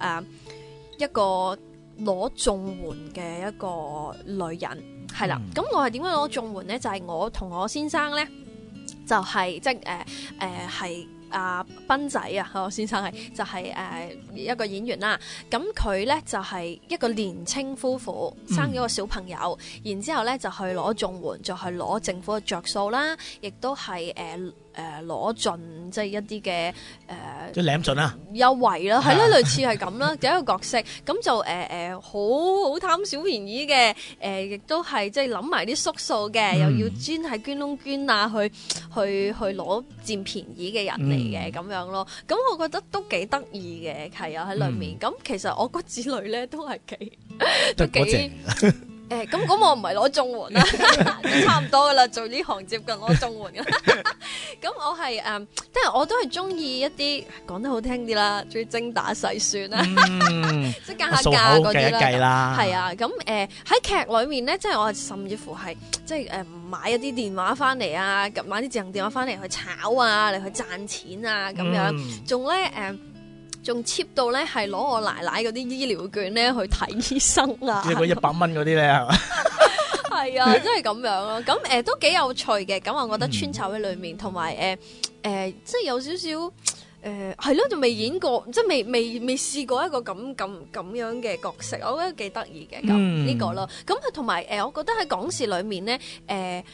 攞綜援嘅一個女人，係啦。咁我係點樣攞綜援咧？就係我同我先生咧，就係即係係。斌仔啊，我先生係就係一個演員啦。咁佢咧就係一個年青夫婦，生咗個小朋友，然之後咧就去攞綜援，就去攞政府嘅着數啦，亦都係攞盡即係一啲嘅即係攬盡啦優惠啦，係啦，類似係咁啦嘅一個角色。咁就好貪小便宜嘅，亦都係即係諗埋啲縮數嘅，又要專係捐窿捐啊去攞佔便宜嘅人嚟嘅咁樣咯。咁我覺得都幾得意嘅，係啊喺裏面。咁其實我個子女咧都係都幾。咁我唔係攞綜援啦，差唔多噶啦，做呢行接近攞綜援噶。咁我係即係我都係中意一啲講得好聽啲啦，中意精打細算啦，即係計下價嗰啲啦。係啊，咁喺劇裏面咧，即係我甚至乎係即係買一啲電話翻嚟啊，買啲智能電話翻嚟去炒啊，嚟去賺錢啊咁樣，仲咧仲 cheap 到咧，係攞我奶奶嗰啲醫療券咧去睇醫生啊！ 即係嗰100蚊嗰啲咧，係嘛？ 係啊，真係咁樣咯。咁都幾有趣嘅。咁我覺得穿插喺裏面，同埋即係有少少係咯，就未演過，即係未試過一個咁樣嘅角色，我覺得幾得意嘅咁呢個咯。咁同埋我覺得喺港視裏面咧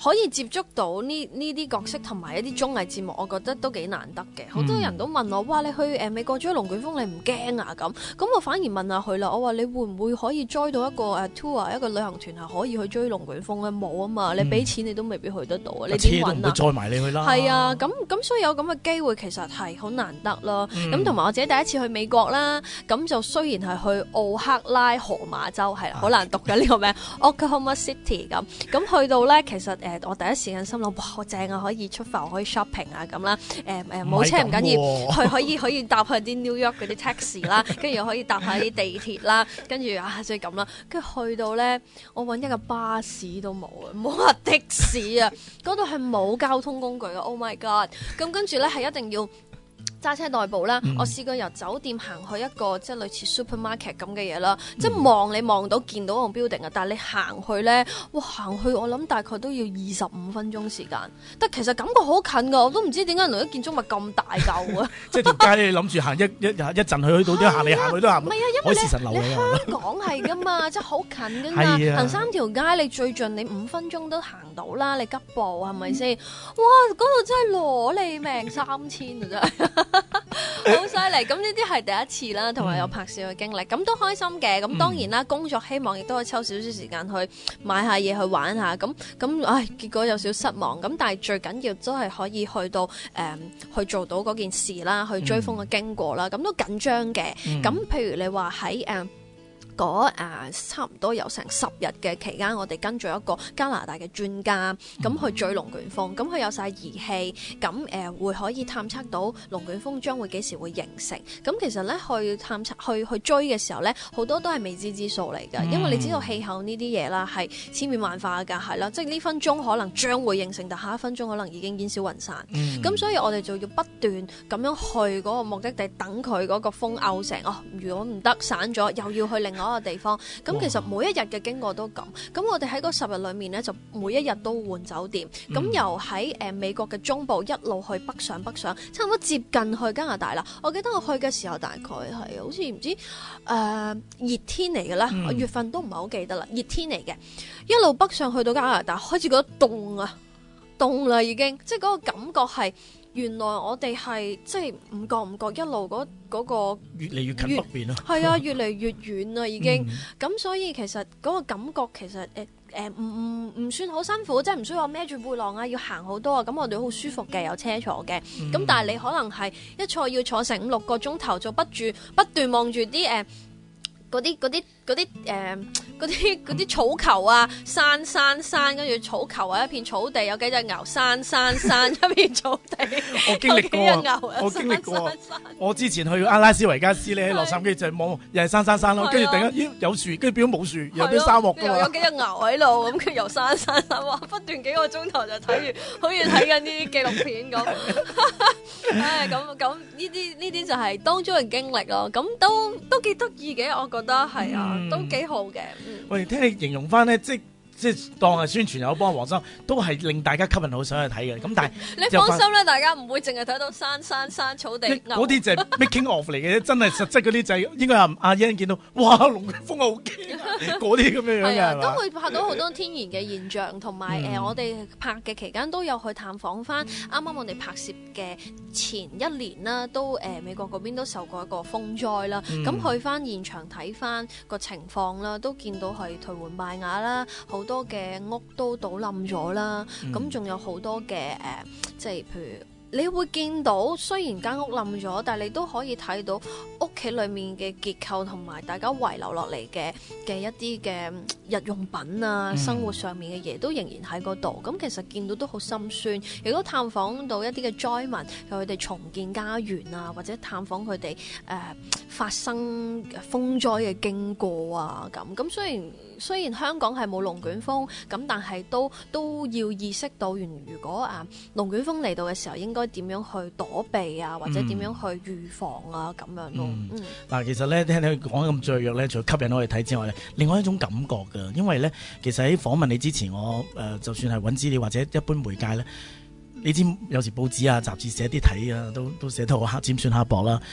可以接觸到呢啲角色同埋一啲綜藝節目，我覺得都幾難得嘅。好多人都問我，哇！你去美國追龍捲風，你唔驚啊？咁我反而問下佢啦，我話你會唔會可以 join 到一個tour 一個旅行團係可以去追龍捲風咧？冇啊嘛，你俾錢你都未必去得到啊！你點揾啊？ 車都唔會載埋你去啦。 係啊，咁所以有咁嘅機會其實係好難得咯。咁同埋我自己第一次去美國啦，咁就雖然係去奧克拉荷馬州，係啦，好難讀嘅呢個名 Oklahoma City 咁去到咧，其實我第一時間心諗，哇，好正啊，可以出埠，可以 shopping 啊咁啦。冇車唔緊要，可以搭去啲 New York 嗰啲 taxi 啦，跟住又可以搭下啲地鐵啦，跟住即係咁啦。跟住去到咧，我揾一個巴士都冇啊，冇話的士啊，嗰度係冇交通工具嘅。Oh my god！ 咁跟住咧係一定要揸車代步啦，我試過由酒店行去一個即係類似 supermarket 咁嘅嘢啦，即係你望到見到個 building 啊，但係你行去咧，哇行去我諗大概都要25分鐘時間，但其實感覺好近噶，我都唔知點解原來啲建築物咁大嚿啊！即係條街你諗住行一陣去到啲行嚟行去都行， 唔係啊，因為你香港係噶嘛，即係好近噶嘛，行3條街你最盡你5分鐘都行到啦，你急步係咪先？哇，嗰度真係攞你命3000啊真係！好犀利，咁呢啲係第一次啦，同埋有拍攝嘅經歷，咁都開心嘅。咁當然啦，工作希望亦都可以抽少少時間去買下嘢去玩下。咁結果有少失望。咁但係最緊要都係可以去到去做到嗰件事啦，去追風嘅經過啦。咁都緊張嘅。咁譬如你話喺差唔多有成10日嘅期間，我哋跟住一個加拿大嘅專家，咁去追龍捲風，咁佢有晒儀器，咁會可以探測到龍捲風將會幾時會形成。咁其實咧去追嘅時候咧，好多都係未知之數嚟㗎，因為你知道氣候呢啲嘢啦係千變萬化㗎，係啦，即係呢分鐘可能將會形成，但下一分鐘可能已經煙消雲散。咁所以我哋就要不斷咁樣去嗰個目的地，等佢嗰個風漚成如果唔得散咗，又要去另外一個地方。咁其實每一日嘅經過都咁我哋喺嗰10日裏面咧，就每一日都換酒店。咁由喺美國嘅中部一路去北上，差唔多接近去加拿大啦。我記得我去嘅時候大概係好似唔知熱天嚟嘅啦，月份都唔係好記得啦，熱天嚟嘅，一路北上去到加拿大，開始覺得凍啦已經，即係嗰個感覺係。原來我哋係即係唔覺一路嗰個越嚟越近北邊咯， 係啊，越嚟越遠啦已經。咁所以其實嗰個感覺其實唔算好辛苦，即係唔需要我孭住背囊啊，要行好多啊。咁我哋好舒服嘅，有車坐嘅。咁但係你可能係一坐要坐成5-6個鐘頭，就不斷望住啲嗰啲草球啊，山，跟住草球啊，一片草地，有幾隻牛，山，一片草地。 我經歷過，我之前去阿拉斯維加斯咧，喺洛杉磯就望又係山咯，跟住突然間有樹，跟住變咗冇樹，有啲沙漠㗎嘛。 有幾隻牛喺度，咁佢由山，哇！不斷幾個鐘頭就睇住，好似睇緊呢啲紀錄片咁。咁呢啲就係當中嘅經歷咯。咁都幾得意嘅，我覺得係啊，都幾好嘅。 喂，聽你形容翻咧，即係當係宣傳有幫黃生，都係令大家吸引好想去睇嘅。咁但係你放心啦，大家唔會淨係睇到山草地牛。 嗰啲就係 making of 嚟嘅，真係實質嗰啲就係應該阿欣見到，哇！龍捲風好驚啊！嗰啲咁樣樣嘅， 都會拍到好多天然嘅現象，同埋我哋拍嘅期間都有去探訪翻。啱啱我哋拍攝嘅前1年啦，都美國嗰邊都受過一個風災啦。咁去翻現場睇翻個情況啦，都見到係頹垣敗瓦啦，好多嘅屋都倒冧咗啦，咁仲有好多嘅即係譬如你會見到，雖然間屋冧咗，但係你都可以睇到屋企裏面嘅結構同埋大家遺留落嚟嘅一啲嘅日用品啊，生活上面嘅嘢都仍然喺嗰度。咁其實見到都好心酸，亦都探訪到一啲嘅災民，由佢哋重建家園啊，或者探訪佢哋發生風災嘅經過啊。咁雖然香港係冇龍捲風，咁但係都要意識到，如果龍捲風嚟到嘅時候，應該點樣去躲避啊，或者點樣去預防啊，咁樣咯。 嗱，其實咧聽你講咁雀躍咧，除咗吸引我哋睇之外咧，另外一種感覺㗎，因為咧其實喺訪問你之前，我就算係揾資料或者一般媒介咧，你知有時報紙啊、雜誌寫啲睇啊，都寫得好尖酸刻薄啦。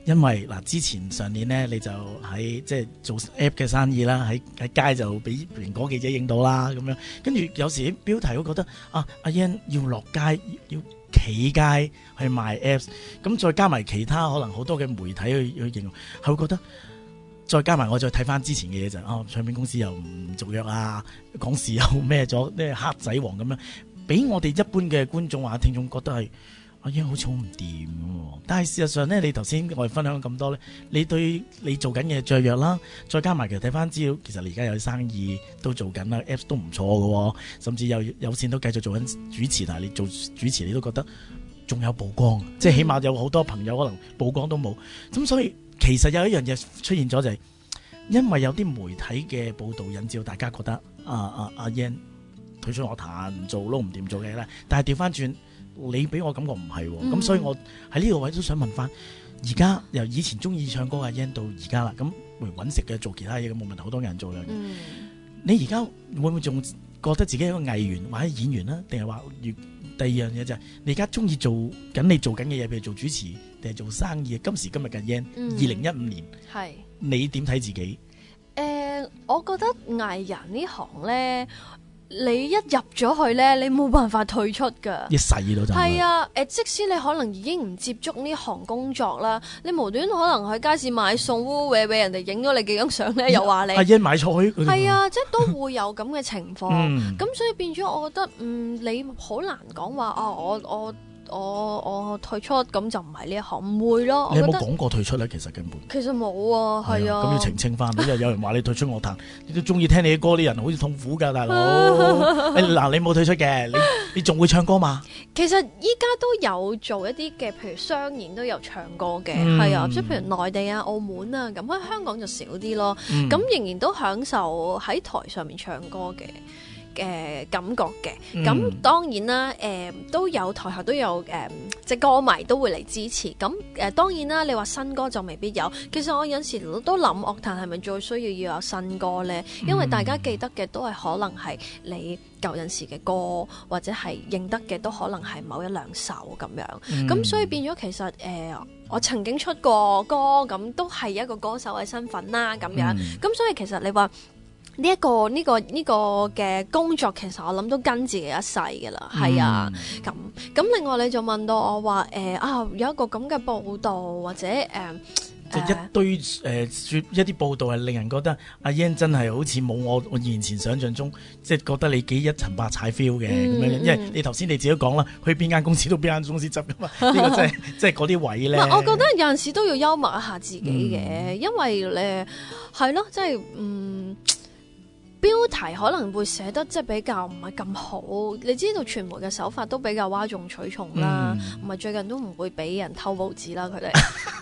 因為嗱，之前上年咧，你就喺即係做 app 嘅生意啦，喺街就俾蘋果記者影到啦，咁樣跟住有時啲標題會覺得阿 Ian 要落街要企街去賣 apps， 咁再加埋其他可能好多嘅媒體去形容，係會覺得再加埋我再睇翻之前嘅嘢就唱片公司又唔續約啊，講事又咩咗咩黑仔王咁樣，俾我哋一般嘅觀眾或者聽眾覺得係。阿英好似好唔掂，但係事實上咧，你頭先我哋分享咁多咧，你對你做緊嘅雀躍啦，再加埋其實睇翻資料，其實你而家有生意都做緊啦 ，Apps 都唔錯嘅，甚至有線都繼續做緊主持，但係你做主持你都覺得仲有曝光，即係起碼有好多朋友可能曝光都冇，咁所以其實有一樣嘢出現咗就係，因為有啲媒體嘅報導引致大家覺得阿英退出樂壇唔做都唔掂做嘅咧，但係調翻轉。你俾我感覺唔係喎，咁所以我喺呢個位都想問翻，而家由以前中意唱歌阿 Ian 到而家啦，咁揾食嘅做其他嘢咁冇問題，好多人做啦。你而家會唔會仲覺得自己係一個藝員或者演員啦？定係話第二樣嘢就係你而家中意做緊你做緊嘅嘢，譬如做主持定係做生意？今時今日嘅 Ian， 2015年，係你點睇自己？ 我覺得藝人呢行咧。你一入咗去咧，你冇辦法退出噶。 一世都就係啊！即使你可能已經唔接觸呢行工作啦，你無端可能喺街市買餸，會俾人哋影咗你幾張相咧，又話你阿英買菜， 係啊，即係都會有咁嘅情況。咁所以變咗，我覺得你好難講話我退出咁就唔係呢一行，唔會咯。 你有冇講過退出咧？其實根本其實冇啊，係啊。 咁要澄清翻，因為有人話你退出樂壇，你都中意聽你嘅歌啲人好似痛苦㗎，大佬。嗱，你冇退出嘅，你仲會唱歌嘛？ 其實依家都有做一啲嘅，譬如商演都有唱歌嘅，係啊，即係譬如內地啊、澳門啊咁，喺香港就少啲咯。咁仍然都享受喺台上面唱歌嘅感覺嘅，咁當然啦，都有台下都有即係歌迷都會嚟支持，咁當然啦，你話新歌就未必有。其實我有時都諗樂壇係咪最需要有新歌呢？因為大家記得嘅都係可能係你舊陣時嘅歌，或者係認得嘅都可能係某一兩首咁樣。咁所以變咗其實我曾經出過歌，咁都係一個歌手嘅身份啦，咁樣。咁所以其實你話。呢一個嘅工作，其實我諗都跟自己一世嘅啦，係啊，咁另外你就問到我話有一個咁嘅報導或者就一堆説一啲報道係令人覺得阿 Ian 真係好似冇我以前想象中，即係覺得你幾一層白踩 feel 嘅咁樣，因為你頭先你自己講啦，去邊間公司都邊間公司執噶嘛，呢個真係即係嗰啲位咧。 我覺得有陣時都要幽默一下自己嘅，因為係咯，即係標題可能會寫得即係比較唔係咁好，你知道傳媒嘅手法都比較嘩眾取寵啦，唔係最近都唔會俾人偷報紙啦，佢哋。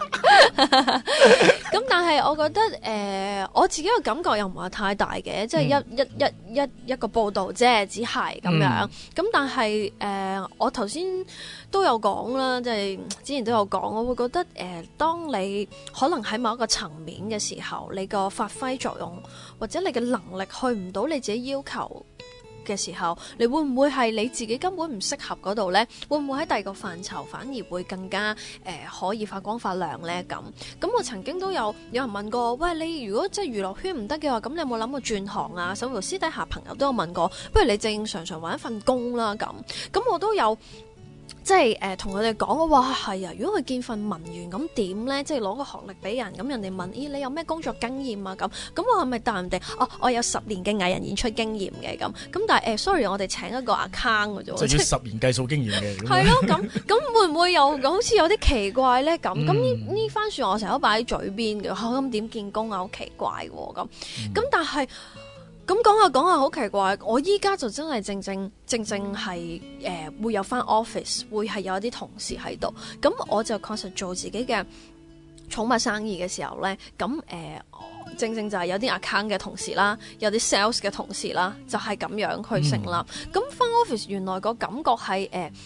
咁但係我覺得我自己嘅感覺又唔係太大嘅，即係一個報導啫，只係咁樣。咁但係我頭先都有講啦，即係之前都有講，我會覺得當你可能喺某一個層面嘅時候，你個發揮作用或者你嘅能力去唔到你自己要求嘅時候，你會唔會係你自己根本唔適合嗰度呢？會唔會喺第二個範疇反而會更加可以發光發亮呢？咁我曾經都有人問過，喂，你如果即係娛樂圈唔得嘅話，咁你有冇諗過轉行啊？甚至乎私底下朋友都有問過，不如你正常揾一份工啦咁我都有。即係同佢哋講，我話係啊，如果佢見份文員咁點咧？即係攞個學歷俾人，咁人哋問，你有咩工作經驗啊？咁我係咪答人哋？我有10年嘅藝人演出經驗嘅咁但係sorry，我哋請一個 account 嘅啫， 就要10年計數經驗嘅。 係咯，咁會唔會又好似有啲奇怪咧？咁呢番説我成日都擺喺嘴邊嘅，咁點見工啊？好奇怪喎咁但係。咁講下好奇怪，我依家就真係正係會有返 office， 會係有一啲同事喺度。咁我就確實做自己嘅寵物生意嘅時候咧，咁正就係有啲 account 嘅同事啦，有啲 sales 嘅同事啦，就係咁樣去成立。咁返 office 原來個感覺係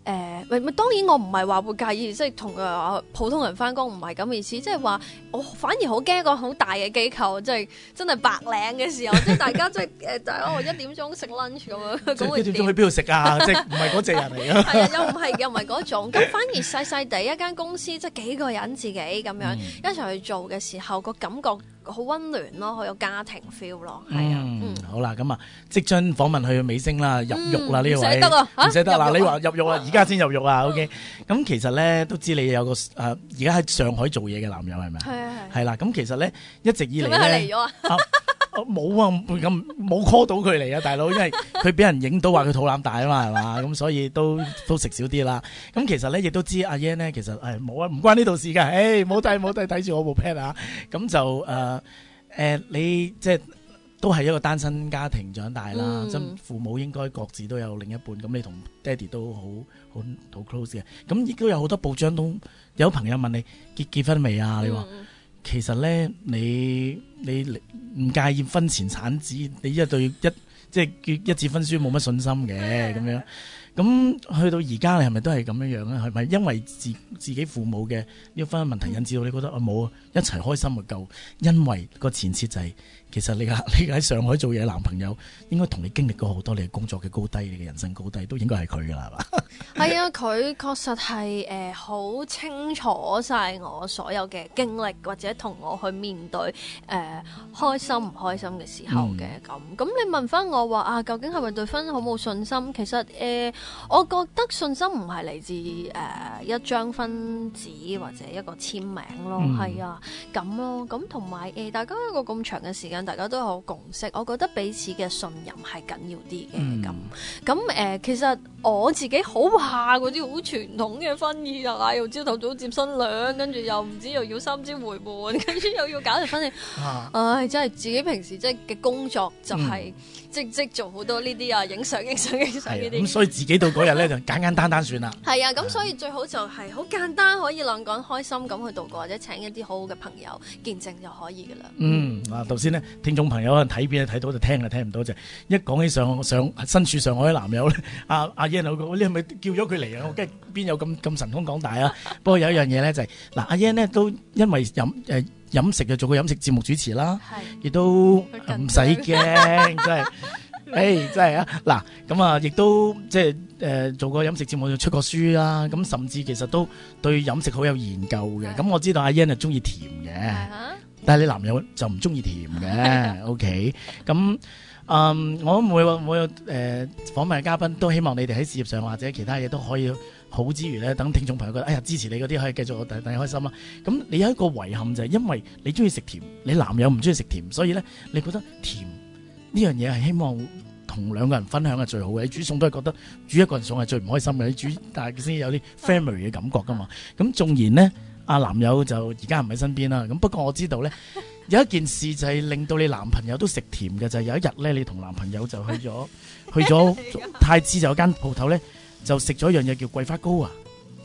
當然我唔係話會介意，即係同普通人翻工唔係咁意思，即係話我反而好驚一個好大嘅機構，即係真係白領嘅時候，即係大家即係1點鐘食 lunch 咁樣，咁會 1點鐘去邊度食啊？即係唔係嗰隻人嚟嘅？ 係啊，又唔係嗰種，咁反而細細地一間公司，即係幾個人自己咁樣一齊去做嘅時候，個感覺好溫暖咯，好有家庭 feel 咯，係啊。 好啦，咁啊，即將訪問去尾聲啦，入獄啦呢位， 唔捨得啊， 唔捨得嗱，你話入獄啦，而家先入獄啊 ，OK。咁其實咧都知你有個而家喺上海做嘢嘅男友係咪？係啦，咁其實咧一直以嚟咧， 嚟咗啊？ 冇啊，咁冇 call 到佢嚟啊，大佬，因為佢俾人影到話佢肚腩大啊嘛，係嘛，咁所以都食少啲啦。咁其實咧亦都知阿 Yan 咧，其實冇啊，唔關呢度事㗎，冇睇住我部 pad 啊。咁就你即係都係一個單身家庭長大啦，即父母應該各自都有另一半，咁你同爹哋都好 close 嘅。咁亦都有好多報章都有朋友問你結婚未啊？你話其實咧你唔介意婚前產子，你即係對即係一紙婚書冇乜信心嘅咁樣。咁去到而家你係咪都係咁樣樣咧？係咪因為自己父母嘅呢個婚姻問題引致到你覺得冇一齊開心就夠？因為個前設就係其實你喺上海做嘢嘅男朋友應該同你經歷過好多你嘅工作嘅高低，你嘅人生高低都應該係佢噶啦，係嘛？ 係啊，佢確實係好清楚晒我所有嘅經歷，或者同我去面對開心唔開心嘅時候嘅咁。你問翻我話究竟係咪對婚姻好冇信心？其實我覺得信心唔係嚟自一張婚紙或者一個簽名咯，係啊咁咯。咁同埋大家一個咁長嘅時間，大家都有共識，我覺得彼此嘅信任係緊要啲嘅咁。其實我自己好怕嗰啲好傳統嘅婚宴啊，又朝頭早接新娘，跟住又唔知又要3朝回門，跟住又要搞條婚宴，真係自己平時即係嘅工作就係即做好多呢啲啊，影相呢啲。 咁所以自己到嗰日咧就簡單算啦。 係啊，咁所以最好就係好簡單，可以兩個人開心咁去度過，或者請一啲好好嘅朋友見證就可以噶啦。 頭先呢，聽眾朋友可能睇片睇到就聽唔到，就一講起上身處上海嘅男友咧，阿 Yan 你係咪叫咗佢嚟啊？我梗係邊有咁神通廣大啊？不過有一樣嘢咧就係阿 Yan 呢都因為飲食就做過飲食節目主持啦，亦都唔使驚，真係。真係啊！嗱，咁啊，亦都即係做過飲食節目，出過書啦。咁甚至其實都對飲食好有研究嘅。咁我知道阿 Yan 係中意甜嘅，但係你男友就唔中意甜嘅。OK， 咁我每個訪問嘅嘉賓都希望你哋喺事業上或者其他嘢都可以好之餘咧，等聽眾朋友覺得支持你嗰啲可以繼續等你開心啦。咁你有一個遺憾就係因為你中意食甜，你男友唔中意食甜，所以咧你覺得甜呢樣嘢係希望同兩個人分享係最好嘅。你煮餸都係覺得煮一個人餸係最唔開心嘅。你煮但係先有啲 family 嘅感覺噶嘛。咁縱然呢，阿男友就而家唔喺身邊啦。咁不過我知道咧，有一件事就係令到你男朋友都食甜嘅，就係有一日咧，你同男朋友就去咗太子就有間鋪頭咧，就食咗一樣嘢叫桂花糕啊。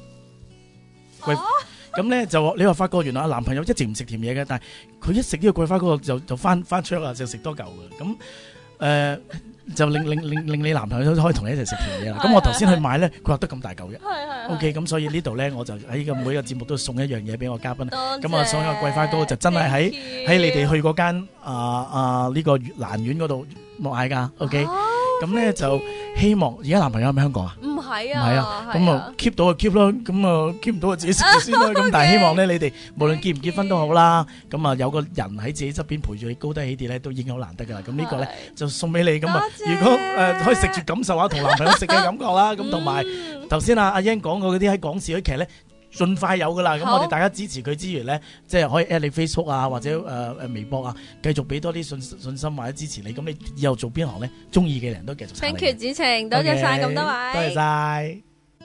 咁咧就你話發覺原來阿男朋友一直唔食甜嘢嘅，但係佢一食呢個桂花糕就翻桌啊，就食多嚿嘅。咁就令你男朋友都可以同你一齊食甜嘢啦。咁我頭先去買咧，佢話得咁大嚿嘅。OK， 咁所以呢度咧，我就喺每個節目都送一樣嘢俾我嘉賓。咁啊，送一個桂花糕就真係喺你哋去嗰間呢個越蘭苑嗰度買㗎。OK，咁咧就希望而家男朋友喺咪香港啊？唔係啊，咁啊 keep 到就 keep 咯，咁啊 keep 唔到就自己食先啦。咁但係希望咧，你哋無論結唔結婚都好啦，咁啊有個人喺自己側邊陪住你高低起跌咧，都已經好難得噶啦。咁呢個咧就送俾你。咁啊，如果可以食住感受下同男朋友食嘅感覺啦，咁同埋頭先阿 Yan 講過嗰啲喺港視嗰啲劇咧，盡快有噶啦。咁我哋大家支持佢之餘咧，即係可以 at 你 Facebook 啊，或者微博啊，繼續俾多啲信心或者支持你。咁你以後做邊行咧，中意嘅人都繼續撐你。 Thank you 子晴，多謝晒咁多位， 多謝晒。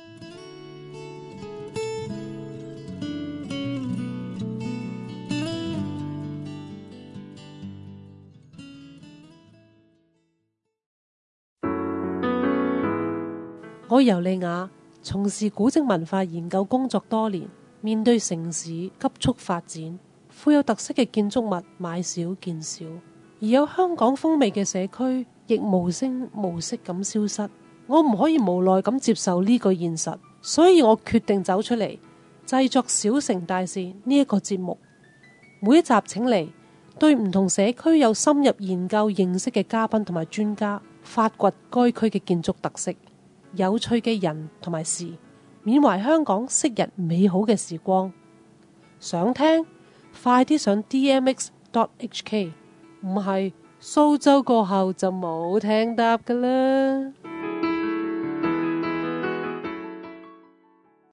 我尤利亞從事古蹟文化研究工作多年，面對城市急速發展，富有特色嘅建築物買少見少，而有香港風味嘅社區亦無聲無息咁消失。 我唔可以無奈咁接受呢個現實，所以我決定走出嚟製作小城大事呢一個節目。每一集請嚟對唔同社區有深入研究認識嘅嘉賓同埋專家，發掘該區嘅建築特色、有趣嘅人同埋事，緬懷香港昔日美好嘅時光。想聽快啲上 DMX.HK， 唔係蘇州過後就冇聽答㗎啦。